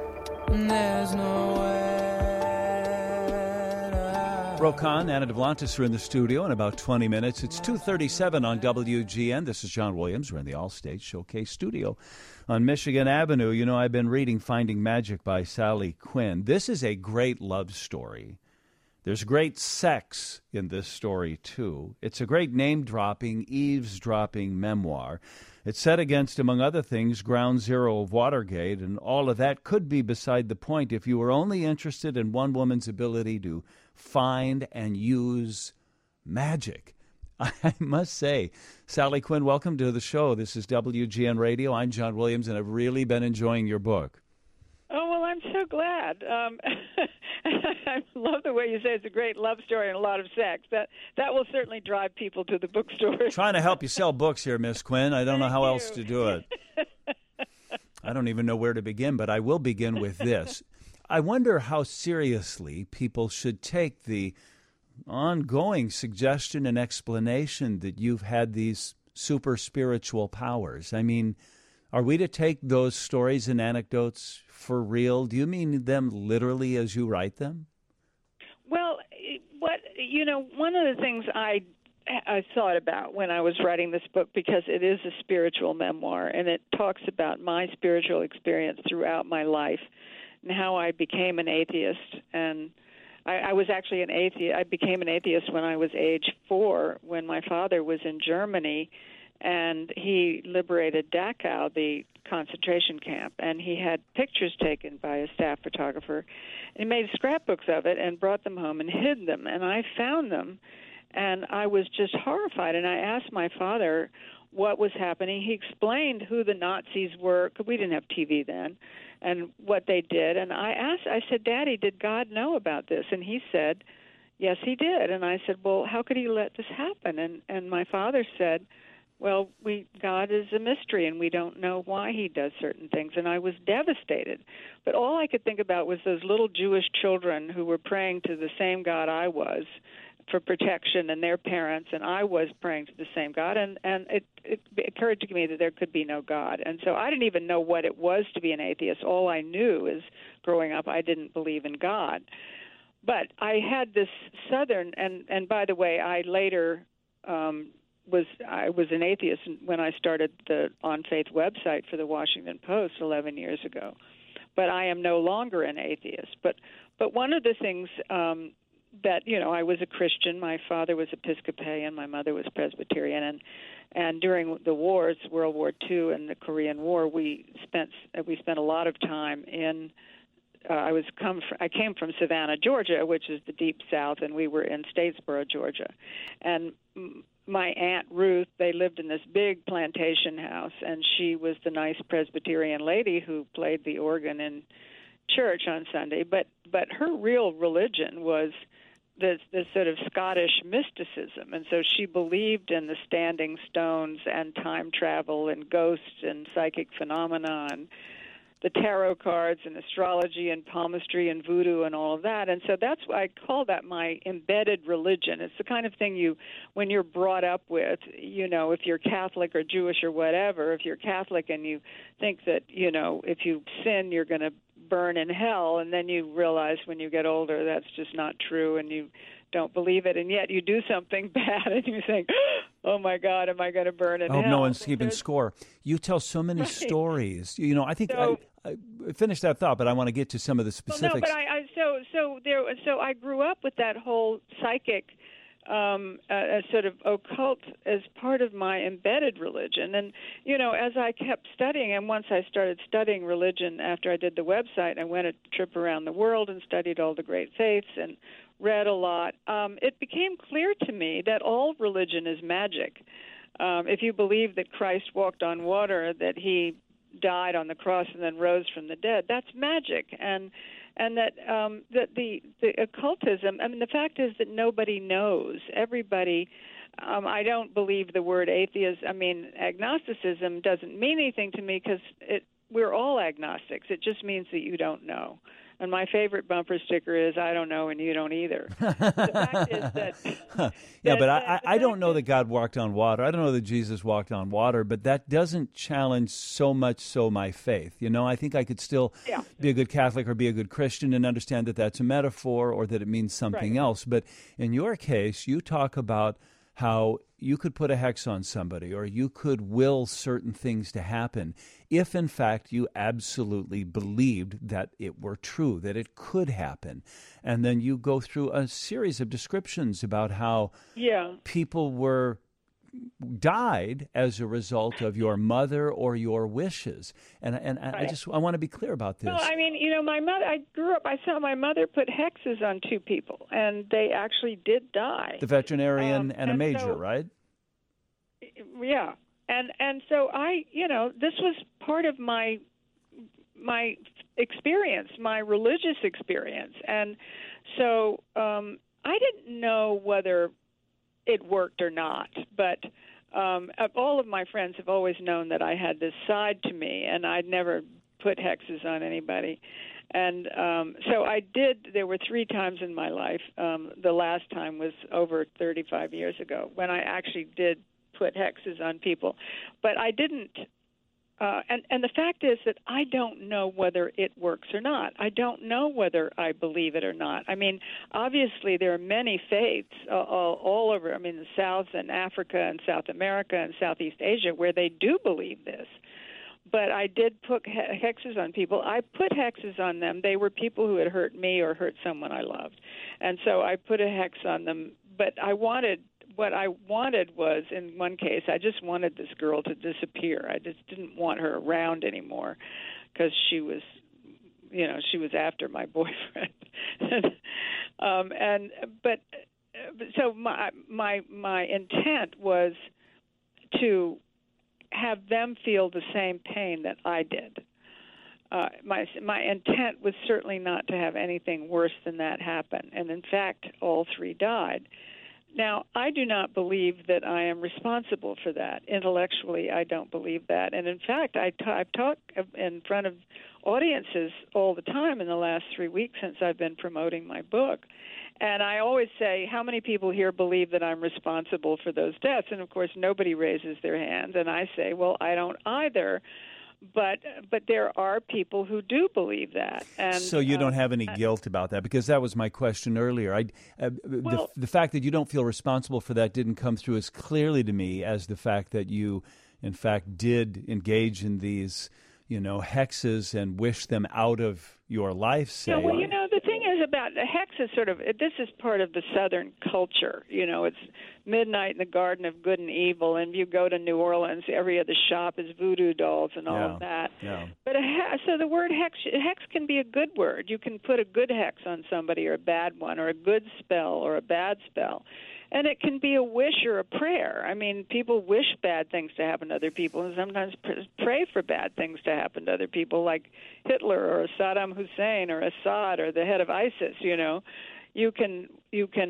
Speaker 2: Rokan, Anna DeVlantis are in the studio in about twenty minutes. It's two thirty-seven on W G N. This is John Williams. We're in the Allstate Showcase studio on Michigan Avenue. You know, I've been reading Finding Magic by Sally Quinn. This is a great love story. There's great sex in this story, too. It's a great name-dropping, eavesdropping memoir. It's set against, among other things, ground zero of Watergate, and all of that could be beside the point if you were only interested in one woman's ability to find and use magic. I must say, Sally Quinn, welcome to the show. This is W G N Radio. I'm John Williams, and I've really been enjoying your book.
Speaker 9: Oh, well, I'm so glad. Um, I love the way you say it's a great love story and a lot of sex. That that will certainly drive people to the bookstore.
Speaker 2: Trying to help you sell books here, Miss Quinn. I don't know
Speaker 9: Thank
Speaker 2: how
Speaker 9: you.
Speaker 2: else to do it. I don't even know where to begin, but I will begin with this. I wonder how seriously people should take the ongoing suggestion and explanation that you've had these super spiritual powers. I mean, are we to take those stories and anecdotes for real? Do you mean them literally as you write them?
Speaker 9: Well, what you know, one of the things I I thought about when I was writing this book, because it is a spiritual memoir and it talks about my spiritual experience throughout my life and how I became an atheist. And I, I was actually an atheist. I became an atheist when I was age four, when my father was in Germany, and he liberated Dachau, the concentration camp, and he had pictures taken by a staff photographer. He made scrapbooks of it and brought them home and hid them, and I found them, and I was just horrified, and I asked my father what was happening. He explained who the Nazis were, because we didn't have T V then, and what they did, and I asked, I said, Daddy, did God know about this? And he said, yes, he did. And I said, well, how could he let this happen? And and my father said, well, we God is a mystery, and we don't know why he does certain things. And I was devastated. But all I could think about was those little Jewish children who were praying to the same God I was for protection, and their parents, and I was praying to the same God. And, and it, it occurred to me that there could be no God. And so I didn't even know what it was to be an atheist. All I knew is growing up, I didn't believe in God. But I had this Southern, and, and by the way, I later um, was I was an atheist when I started the On Faith website for the Washington Post eleven years ago. But I am no longer an atheist. But but one of the things um, that, you know, I was a Christian. My father was Episcopalian. My mother was Presbyterian. And and during the wars, World War Two and the Korean War, we spent we spent a lot of time in. Uh, I was come. From, I came from Savannah, Georgia, which is the deep South, and we were in Statesboro, Georgia. And m- my Aunt Ruth, they lived in this big plantation house, and she was the nice Presbyterian lady who played the organ in church on Sunday. But but her real religion was this, this sort of Scottish mysticism, and so she believed in the standing stones and time travel and ghosts and psychic phenomena and the tarot cards and astrology and palmistry and voodoo and all of that. And so that's why I call that my embedded religion. It's the kind of thing you, when you're brought up with, you know, if you're Catholic or Jewish or whatever, if you're Catholic and you think that, you know, if you sin, you're going to burn in hell, and then you realize when you get older that's just not true, and you don't believe it, and yet you do something bad, and you think, oh, my God, am I going to burn in
Speaker 2: I hope
Speaker 9: hell?
Speaker 2: no one's keeping
Speaker 9: There's-
Speaker 2: score. You tell so many
Speaker 9: Right.
Speaker 2: stories. You know, I think
Speaker 9: So-
Speaker 2: I, I finish that thought, but I want to get to some of the
Speaker 9: Well,
Speaker 2: specifics.
Speaker 9: no, but I, I so so there so I grew up with that whole psychic um uh, uh, sort of occult as part of my embedded religion. And you know, as I kept studying, and once I started studying religion after I did the website, I went a trip around the world and studied all the great faiths and read a lot. Um, it became clear to me that all religion is magic. Um, if you believe that Christ walked on water, that he died on the cross and then rose from the dead, that's magic. And and that um, that the, the occultism, I mean, the fact is that nobody knows. Everybody, um, I don't believe the word atheist, I mean, agnosticism doesn't mean anything to me because it we're all agnostics. It just means that you don't know. And my favorite bumper sticker is, I don't know and you don't either. The fact is that...
Speaker 2: yeah,
Speaker 9: that-
Speaker 2: but I,
Speaker 9: that-
Speaker 2: I I don't know that God walked on water. I don't know that Jesus walked on water, but that doesn't challenge so much so my faith. You know, I think I could still
Speaker 9: Yeah.
Speaker 2: be a good Catholic or be a good Christian and understand that that's a metaphor or that it means something
Speaker 9: Right.
Speaker 2: else. But in your case, you talk about how you could put a hex on somebody or you could will certain things to happen if, in fact, you absolutely believed that it were true, that it could happen. And then you go through a series of descriptions about how
Speaker 9: Yeah.
Speaker 2: people were died as a result of your mother or your wishes. And and I
Speaker 9: Right.
Speaker 2: just I want to be clear about this.
Speaker 9: Well, I mean, you know, my mother, I grew up, I saw my mother put hexes on two people, and they actually did die.
Speaker 2: the veterinarian
Speaker 9: Um,
Speaker 2: and a
Speaker 9: and
Speaker 2: major,
Speaker 9: so-
Speaker 2: right?
Speaker 9: Yeah. And and so I, you know, this was part of my my experience, my religious experience. And so um, I didn't know whether it worked or not, but um, all of my friends have always known that I had this side to me, and I'd never put hexes on anybody. And um, so I did. There were three times in my life. Um, the last time was over thirty-five years ago when I actually did put hexes on people, but I didn't. Uh, and, and the fact is that I don't know whether it works or not. I don't know whether I believe it or not. I mean, obviously there are many faiths uh, all, all over, I mean, the South and Africa and South America and Southeast Asia where they do believe this. But I did put he- hexes on people. I put hexes on them. They were people who had hurt me or hurt someone I loved. And so I put a hex on them. But I wanted What I wanted was, in one case, I just wanted this girl to disappear. I just didn't want her around anymore because she was, you know, she was after my boyfriend. um, and but so my my my intent was to have them feel the same pain that I did. Uh, my my intent was certainly not to have anything worse than that happen, and in fact, all three died. Now, I do not believe that I am responsible for that. Intellectually, I don't believe that. And in fact, I t- I've talked in front of audiences all the time in the last three weeks since I've been promoting my book. And I always say, how many people here believe that I'm responsible for those deaths? And, of course, nobody raises their hand. And I say, well, I don't either. But but there are people who do believe that. And
Speaker 2: So you don't
Speaker 9: um,
Speaker 2: have any guilt about that, because that was my question earlier. I, uh,
Speaker 9: Well-
Speaker 2: the, the fact that you don't feel responsible for that didn't come through as clearly to me as the fact that you, in fact, did engage in these, you know, hexes and wish them out of your life, say.
Speaker 9: Yeah, well, you know, the thing is about the hex is sort of, this is part of the Southern culture. You know, it's midnight in the Garden of Good and Evil, and you go to New Orleans, every other shop is voodoo dolls and all
Speaker 2: Yeah,
Speaker 9: of that.
Speaker 2: yeah.
Speaker 9: But a he- so the word hex, hex can be a good word. You can put a good hex on somebody or a bad one, or a good spell or a bad spell. And it can be a wish or a prayer. I mean, people wish bad things to happen to other people and sometimes pr- pray for bad things to happen to other people, like Hitler or Saddam Hussein or Assad or the head of ISIS, you know. You can you can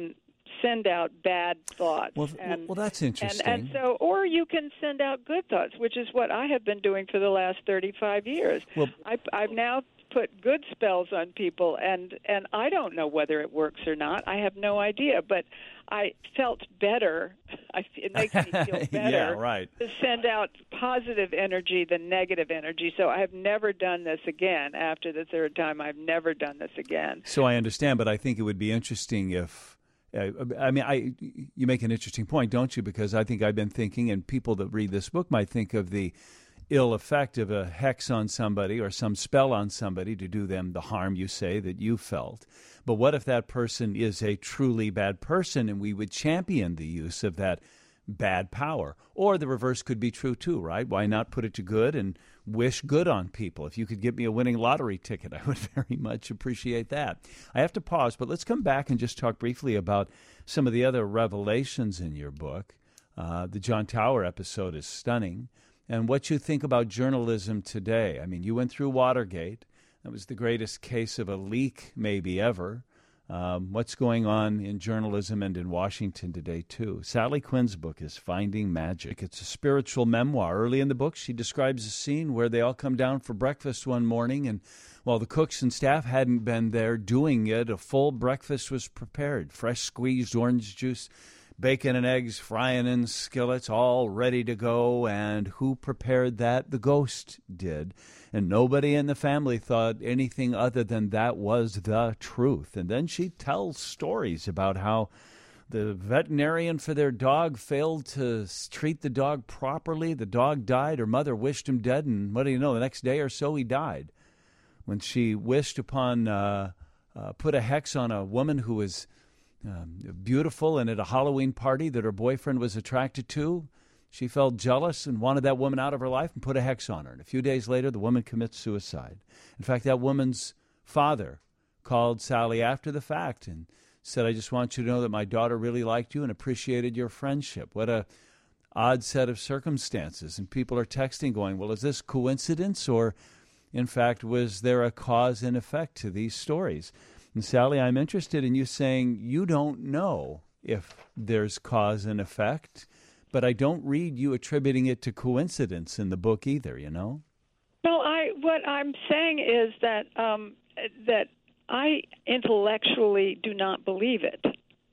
Speaker 9: send out bad thoughts.
Speaker 2: Well,
Speaker 9: and,
Speaker 2: well, that's interesting.
Speaker 9: And, and so, or you can send out good thoughts, which is what I have been doing for the last thirty-five years.
Speaker 2: Well,
Speaker 9: I've, I've now put good spells on people, and, and I don't know whether it works or not. I have no idea, but I felt better. I, it makes me feel better
Speaker 2: yeah, right.
Speaker 9: to send out positive energy than negative energy. So I have never done this again. After the third time, I've never done this again.
Speaker 2: So I understand, but I think it would be interesting if, uh, I mean, I you make an interesting point, don't you? Because I think I've been thinking, and people that read this book might think of the ill effect of a hex on somebody or some spell on somebody to do them the harm, you say, that you felt. But what if that person is a truly bad person, and we would champion the use of that bad power? Or the reverse could be true too, right? Why not put it to good and wish good on people? If you could give me a winning lottery ticket, I would very much appreciate that. I have to pause, but let's come back and just talk briefly about some of the other revelations in your book. Uh, the John Tower episode is stunning. And what you think about journalism today. I mean, you went through Watergate. That was the greatest case of a leak maybe ever. Um, what's going on in journalism and in Washington today, too? Sally Quinn's book is Finding Magic. It's a spiritual memoir. Early in the book, she describes a scene where they all come down for breakfast one morning, and while the cooks and staff hadn't been there doing it, a full breakfast was prepared. Fresh squeezed orange juice, bacon and eggs frying in skillets, all ready to go. And who prepared that? The ghost did. And nobody in the family thought anything other than that was the truth. And then she tells stories about how the veterinarian for their dog failed to treat the dog properly. The dog died. Her mother wished him dead. And what do you know? The next day or so, he died. When she wished upon, uh, uh, put a hex on a woman who was Um, beautiful and at a Halloween party that her boyfriend was attracted to, she felt jealous and wanted that woman out of her life and put a hex on her. And a few days later, the woman commits suicide. In fact, that woman's father called Sally after the fact and said, I just want you to know that my daughter really liked you and appreciated your friendship. What a odd set of circumstances. And people are texting going, well, is this coincidence, or in fact, was there a cause and effect to these stories? And Sally, I'm interested in you saying you don't know if there's cause and effect, but I don't read you attributing it to coincidence in the book either, you know?
Speaker 9: No, I what I'm saying is that um, that I intellectually do not believe it.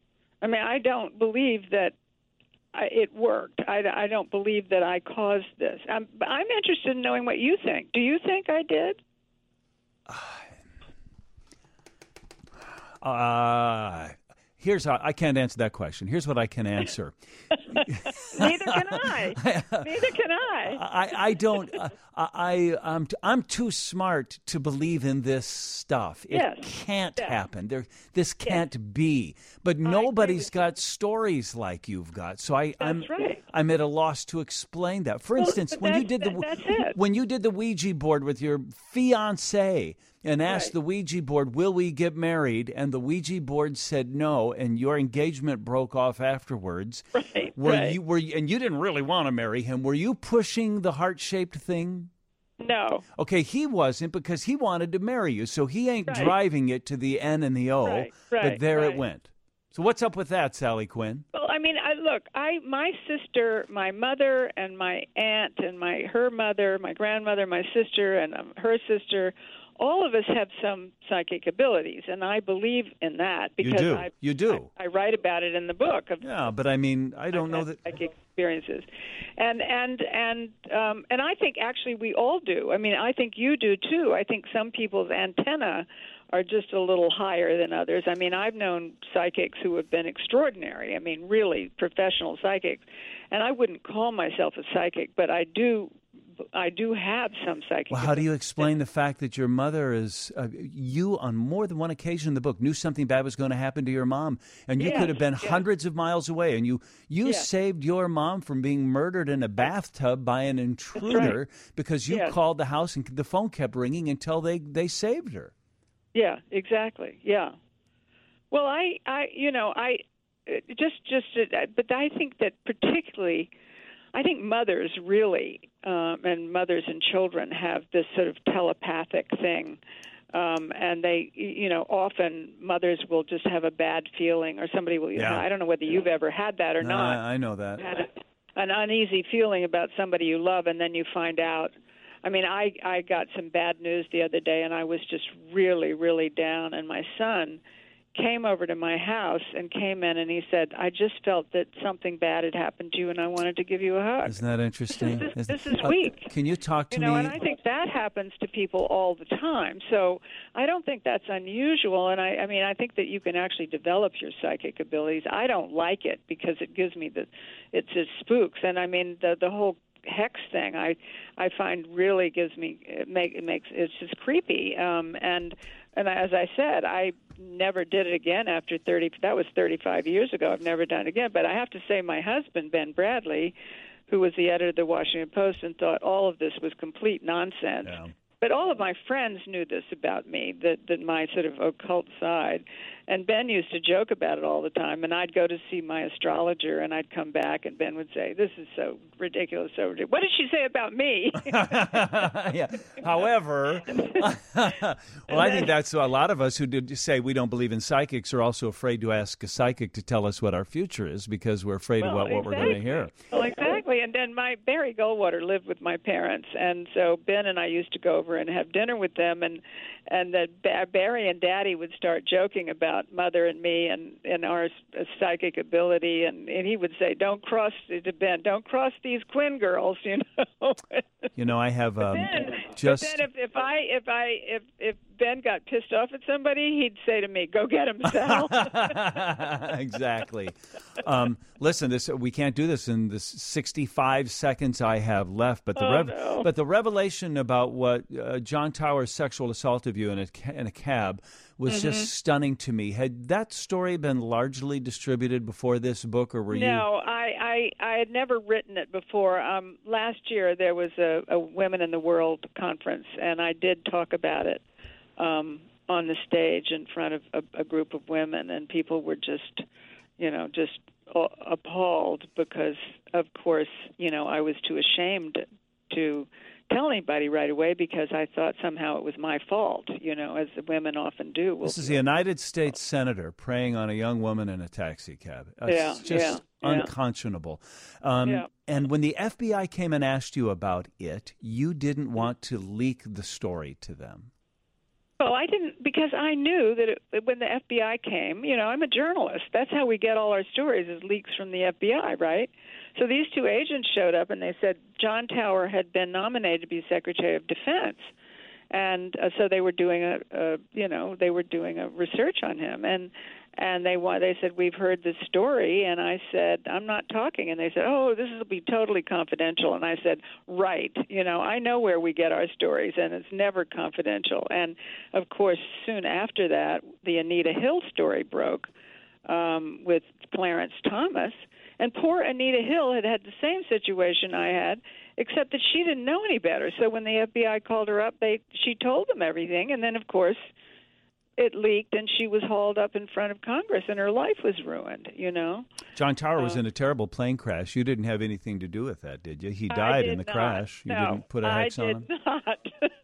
Speaker 9: I mean, I don't believe that I, it worked. I, I don't believe that I caused this. I'm, I'm interested in knowing what you think. Do you think I did?
Speaker 2: Uh, here's how I can't answer that question. Here's what I can answer.
Speaker 9: Neither can I. Neither can I.
Speaker 2: I, I don't. Uh, I I'm t- I'm too smart to believe in this stuff. It
Speaker 9: yes.
Speaker 2: can't
Speaker 9: yes.
Speaker 2: happen. There, this can't
Speaker 9: yes.
Speaker 2: be. But nobody's got stories like you've got. So I,
Speaker 9: that's
Speaker 2: I'm
Speaker 9: right.
Speaker 2: I'm at a loss to explain that. For
Speaker 9: well,
Speaker 2: instance, when you did the
Speaker 9: that's it.
Speaker 2: when you did the Ouija board with your fiancé and asked
Speaker 9: right.
Speaker 2: the Ouija board, "Will we get married?" and the Ouija board said no, and your engagement broke off afterwards.
Speaker 9: Right.
Speaker 2: Were
Speaker 9: right.
Speaker 2: you were you, and you didn't really want to marry him? Were you pushing the heart-shaped thing?
Speaker 9: No.
Speaker 2: Okay, he wasn't, because he wanted to marry you, so he ain't
Speaker 9: right.
Speaker 2: driving it to the N and the O.
Speaker 9: Right. Right.
Speaker 2: But there
Speaker 9: right.
Speaker 2: it went. So what's up with that, Sally Quinn?
Speaker 9: Well, I mean, I, look, I my sister, my mother, and my aunt, and my her mother, my grandmother, my sister, and um, her sister. All of us have some psychic abilities, and I believe in that because
Speaker 2: you do.
Speaker 9: I,
Speaker 2: you do.
Speaker 9: I, I write about it in the book. Of,
Speaker 2: yeah, but I mean, I don't know that
Speaker 9: psychic experiences, and and and um, and I think actually we all do. I mean, I think you do too. I think some people's antenna are just a little higher than others. I mean, I've known psychics who have been extraordinary. I mean, really professional psychics, and I wouldn't call myself a psychic, but I do. I do have some psychic.
Speaker 2: Well, how do you explain the fact that your mother is, uh, you on more than one occasion in the book knew something bad was going to happen to your mom, and you
Speaker 9: yes,
Speaker 2: could have been
Speaker 9: yes.
Speaker 2: hundreds of miles away, and you you
Speaker 9: yes.
Speaker 2: saved your mom from being murdered in a bathtub by an intruder
Speaker 9: right.
Speaker 2: because you
Speaker 9: yes.
Speaker 2: called the house and the phone kept ringing until they, they saved her.
Speaker 9: Yeah, exactly. Yeah. Well, I, I, you know, I just, just, but I think that particularly. I think mothers really, um, and mothers and children have this sort of telepathic thing Um, and they, you know, often mothers will just have a bad feeling, or somebody will.
Speaker 2: Yeah.
Speaker 9: I don't know whether you've ever had that or
Speaker 2: No,
Speaker 9: not.
Speaker 2: I, I know that.
Speaker 9: Had a, an uneasy feeling about somebody you love, and then you find out. I mean, I I got some bad news the other day, and I was just really, really down. And my son came over to my house and came in, and he said, "I just felt that something bad had happened to you, and I wanted to give you a hug."
Speaker 2: Isn't that interesting?
Speaker 9: This is, this is
Speaker 2: Uh,
Speaker 9: weak.
Speaker 2: Can you talk to
Speaker 9: You know,
Speaker 2: me?
Speaker 9: and I think that happens to people all the time. So I don't think that's unusual. And I, I mean, I think that you can actually develop your psychic abilities. I don't like it because it gives me the, it's it spooks. And I mean, the the whole hex thing, I I find really gives me it make it makes it's just creepy. Um, and and as I said, I never did it again after thirty. That was thirty-five years ago. I've never done it again. But I have to say, my husband Ben Bradley, who was the editor of the Washington Post and thought all of this was complete nonsense.
Speaker 2: Yeah.
Speaker 9: But all of my friends knew this about me, that, that my sort of occult side. And Ben used to joke about it all the time. And I'd go to see my astrologer, and I'd come back, and Ben would say, "This is so ridiculous, so ridiculous. What did she say about me?"
Speaker 2: Yeah. However, well, I think that's a lot of us who did say we don't believe in psychics are also afraid to ask a psychic to tell us what our future is because we're afraid
Speaker 9: Well,
Speaker 2: of what, what we're going to hear.
Speaker 9: Well, exactly. And then my Barry Goldwater lived with my parents, and so Ben and I used to go over and have dinner with them, and and that Barry and Daddy would start joking about Mother and me and, and our psychic ability, and, and he would say, "Don't cross to Ben, don't cross these Quinn girls," you know.
Speaker 2: You know, I have um,
Speaker 9: then,
Speaker 2: just.
Speaker 9: But then if, if I if I if if Ben got pissed off at somebody, he'd say to me, "Go get him, Sal."
Speaker 2: Exactly. Um, listen, this we can't do this in the sixty-five seconds I have left. But the
Speaker 9: Oh,
Speaker 2: rev-
Speaker 9: no.
Speaker 2: but the revelation about what uh, John Tower's sexual assault of you in a ca- in a cab was
Speaker 9: Mm-hmm.
Speaker 2: just stunning to me. Had that story been largely distributed before this book, or were you?
Speaker 9: No, I, I, I had never written it before. Um, last year there was a, a Women in the World conference, and I did talk about it um, on the stage in front of a, a group of women, and people were just, you know, just a- appalled because, of course, you know, I was too ashamed to tell anybody right away because I thought somehow it was my fault, you know, as the women often do. We'll
Speaker 2: This is the United States Senator preying on a young woman in a taxi cab. It's
Speaker 9: Yeah,
Speaker 2: just
Speaker 9: yeah, yeah.
Speaker 2: unconscionable. Um,
Speaker 9: Yeah.
Speaker 2: And when the F B I came and asked you about it, you didn't want to leak the story to them.
Speaker 9: Well, I didn't, because I knew that it, when the F B I came, you know, I'm a journalist. That's how we get all our stories, is leaks from the F B I, right? So these two agents showed up, and they said John Tower had been nominated to be Secretary of Defense. And uh, so they were doing a, a, you know, they were doing a research on him, and and they wa- they said, "We've heard this story," and I said, "I'm not talking," and they said, "Oh, this will be totally confidential," and I said, "Right, you know, I know where we get our stories, and it's never confidential." And of course, soon after that, the Anita Hill story broke um, with Clarence Thomas, and poor Anita Hill had had the same situation I had, except that she didn't know any better. So when the F B I called her up, they she told them everything, and then of course it leaked, and she was hauled up in front of Congress, and her life was ruined. You know.
Speaker 2: John Tower was
Speaker 9: Uh,
Speaker 2: in a terrible plane crash. You didn't have anything to do with that, did you? He
Speaker 9: I
Speaker 2: died
Speaker 9: did
Speaker 2: in the
Speaker 9: not.
Speaker 2: crash. You
Speaker 9: no,
Speaker 2: didn't put a hex
Speaker 9: I
Speaker 2: on
Speaker 9: did
Speaker 2: him?
Speaker 9: not.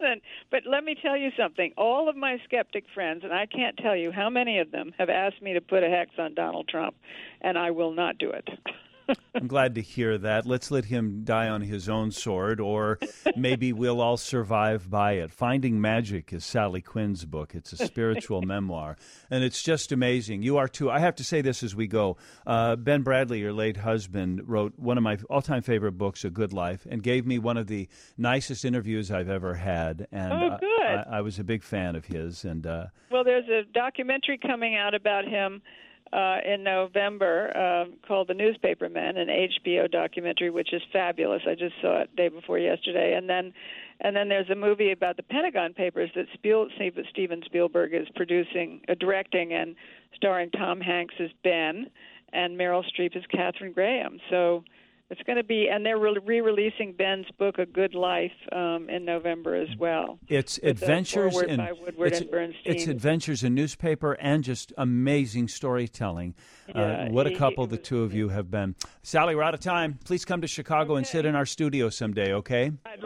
Speaker 9: But let me tell you something. All of my skeptic friends, and I can't tell you how many of them, have asked me to put a hex on Donald Trump, and I will not do it.
Speaker 2: I'm glad to hear that. Let's let him die on his own sword, or maybe we'll all survive by it. Finding Magic is Sally Quinn's book. It's a spiritual memoir, and it's just amazing. You are too. I have to say this as we go. Uh, Ben Bradley, your late husband, wrote one of my all-time favorite books, A Good Life, and gave me one of the nicest interviews I've ever had. And
Speaker 9: Oh, good.
Speaker 2: I, I, I was a big fan of his. And uh,
Speaker 9: Well, there's a documentary coming out about him uh, in November uh, called The Newspaper Men, an H B O documentary, which is fabulous. I just saw it day before yesterday. And then and then there's a movie about the Pentagon Papers that Spiel, Steven Spielberg is producing, uh, directing, and starring Tom Hanks as Ben and Meryl Streep as Katharine Graham. So it's going to be, and they're re-releasing Ben's book, A Good Life, um, in November as well.
Speaker 2: It's
Speaker 9: With a
Speaker 2: adventures
Speaker 9: foreword
Speaker 2: in
Speaker 9: by Woodward
Speaker 2: it's,
Speaker 9: and Bernstein.
Speaker 2: it's adventures in newspaper and just amazing storytelling.
Speaker 9: Yeah,
Speaker 2: uh, what a
Speaker 9: he-
Speaker 2: couple
Speaker 9: he
Speaker 2: the
Speaker 9: was-
Speaker 2: two of you have been. Sally, we're out of time. Please come to Chicago and sit in our studio someday, okay?
Speaker 9: I'd love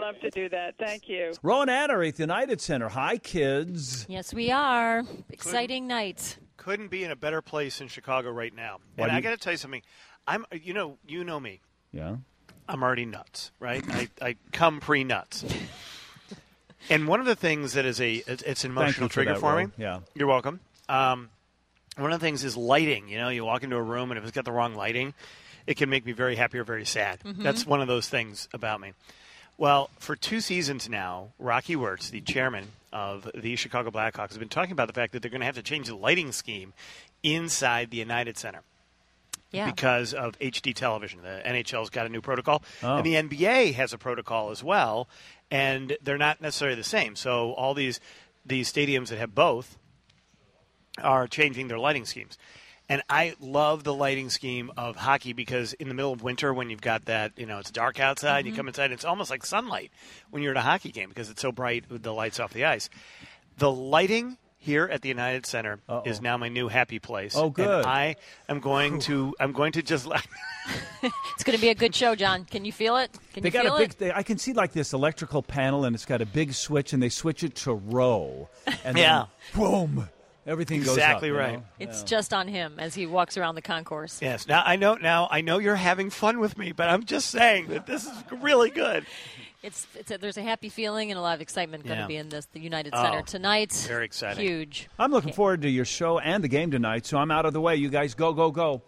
Speaker 9: love to do that. Thank you.
Speaker 2: Rowan Anna at the United Center. Hi, kids.
Speaker 10: Yes, we are. Exciting night.
Speaker 11: Couldn't be in a better place in Chicago right now.
Speaker 2: Why
Speaker 11: And
Speaker 2: do
Speaker 11: I
Speaker 2: you-
Speaker 11: got to tell you something. I'm, you know, you know me.
Speaker 2: Yeah.
Speaker 11: I'm already nuts, right? I, I come pre-nuts. And one of the things that is a it's, it's an
Speaker 2: Thank
Speaker 11: emotional
Speaker 2: you for
Speaker 11: trigger
Speaker 2: that,
Speaker 11: for
Speaker 2: Ro.
Speaker 11: me.
Speaker 2: Yeah.
Speaker 11: You're welcome. Um, one of the things is lighting. You know, you walk into a room and if it's got the wrong lighting, it can make me very happy or very sad.
Speaker 10: Mhm.
Speaker 11: That's one of those things about me. Well, for two seasons now, Rocky Wirtz, the chairman of the Chicago Blackhawks, has been talking about the fact that they're going to have to change the lighting scheme inside the United Center.
Speaker 10: Yeah.
Speaker 11: Because of H D television. The N H L's got a new protocol.
Speaker 2: Oh.
Speaker 11: And the N B A has a protocol as well. And they're not necessarily the same. So all these these stadiums that have both are changing their lighting schemes. And I love the lighting scheme of hockey because in the middle of winter when you've got that, you know, it's dark outside,
Speaker 10: Mm-hmm.
Speaker 11: you come inside, it's almost like sunlight when you're at a hockey game because it's so bright with the lights off the ice. The lighting here at the United Center
Speaker 2: Uh-oh.
Speaker 11: is now my new happy place.
Speaker 2: Oh, good.
Speaker 11: And I am going to I'm going to just
Speaker 10: It's going to be a good show, John. Can you feel it? Can
Speaker 2: They
Speaker 10: you
Speaker 2: got
Speaker 10: feel
Speaker 2: a big.
Speaker 10: it?
Speaker 2: They, I can see like this electrical panel, and it's got a big switch, and they switch it to row, and
Speaker 11: Yeah.
Speaker 2: then boom, everything goes up.
Speaker 11: Exactly
Speaker 2: you
Speaker 11: right.
Speaker 2: know?
Speaker 10: It's
Speaker 2: Yeah.
Speaker 10: just on him as he walks around the concourse.
Speaker 11: Yes. Now I know now I know you're having fun with me, but I'm just saying that this is really good.
Speaker 10: It's, it's a, there's a happy feeling and a lot of excitement going to
Speaker 11: Yeah.
Speaker 10: be in this the United
Speaker 11: Oh,
Speaker 10: Center tonight.
Speaker 11: very exciting.
Speaker 10: Huge.
Speaker 2: I'm looking
Speaker 10: Okay.
Speaker 2: forward to your show and the game tonight, so I'm out of the way. You guys go, go, go.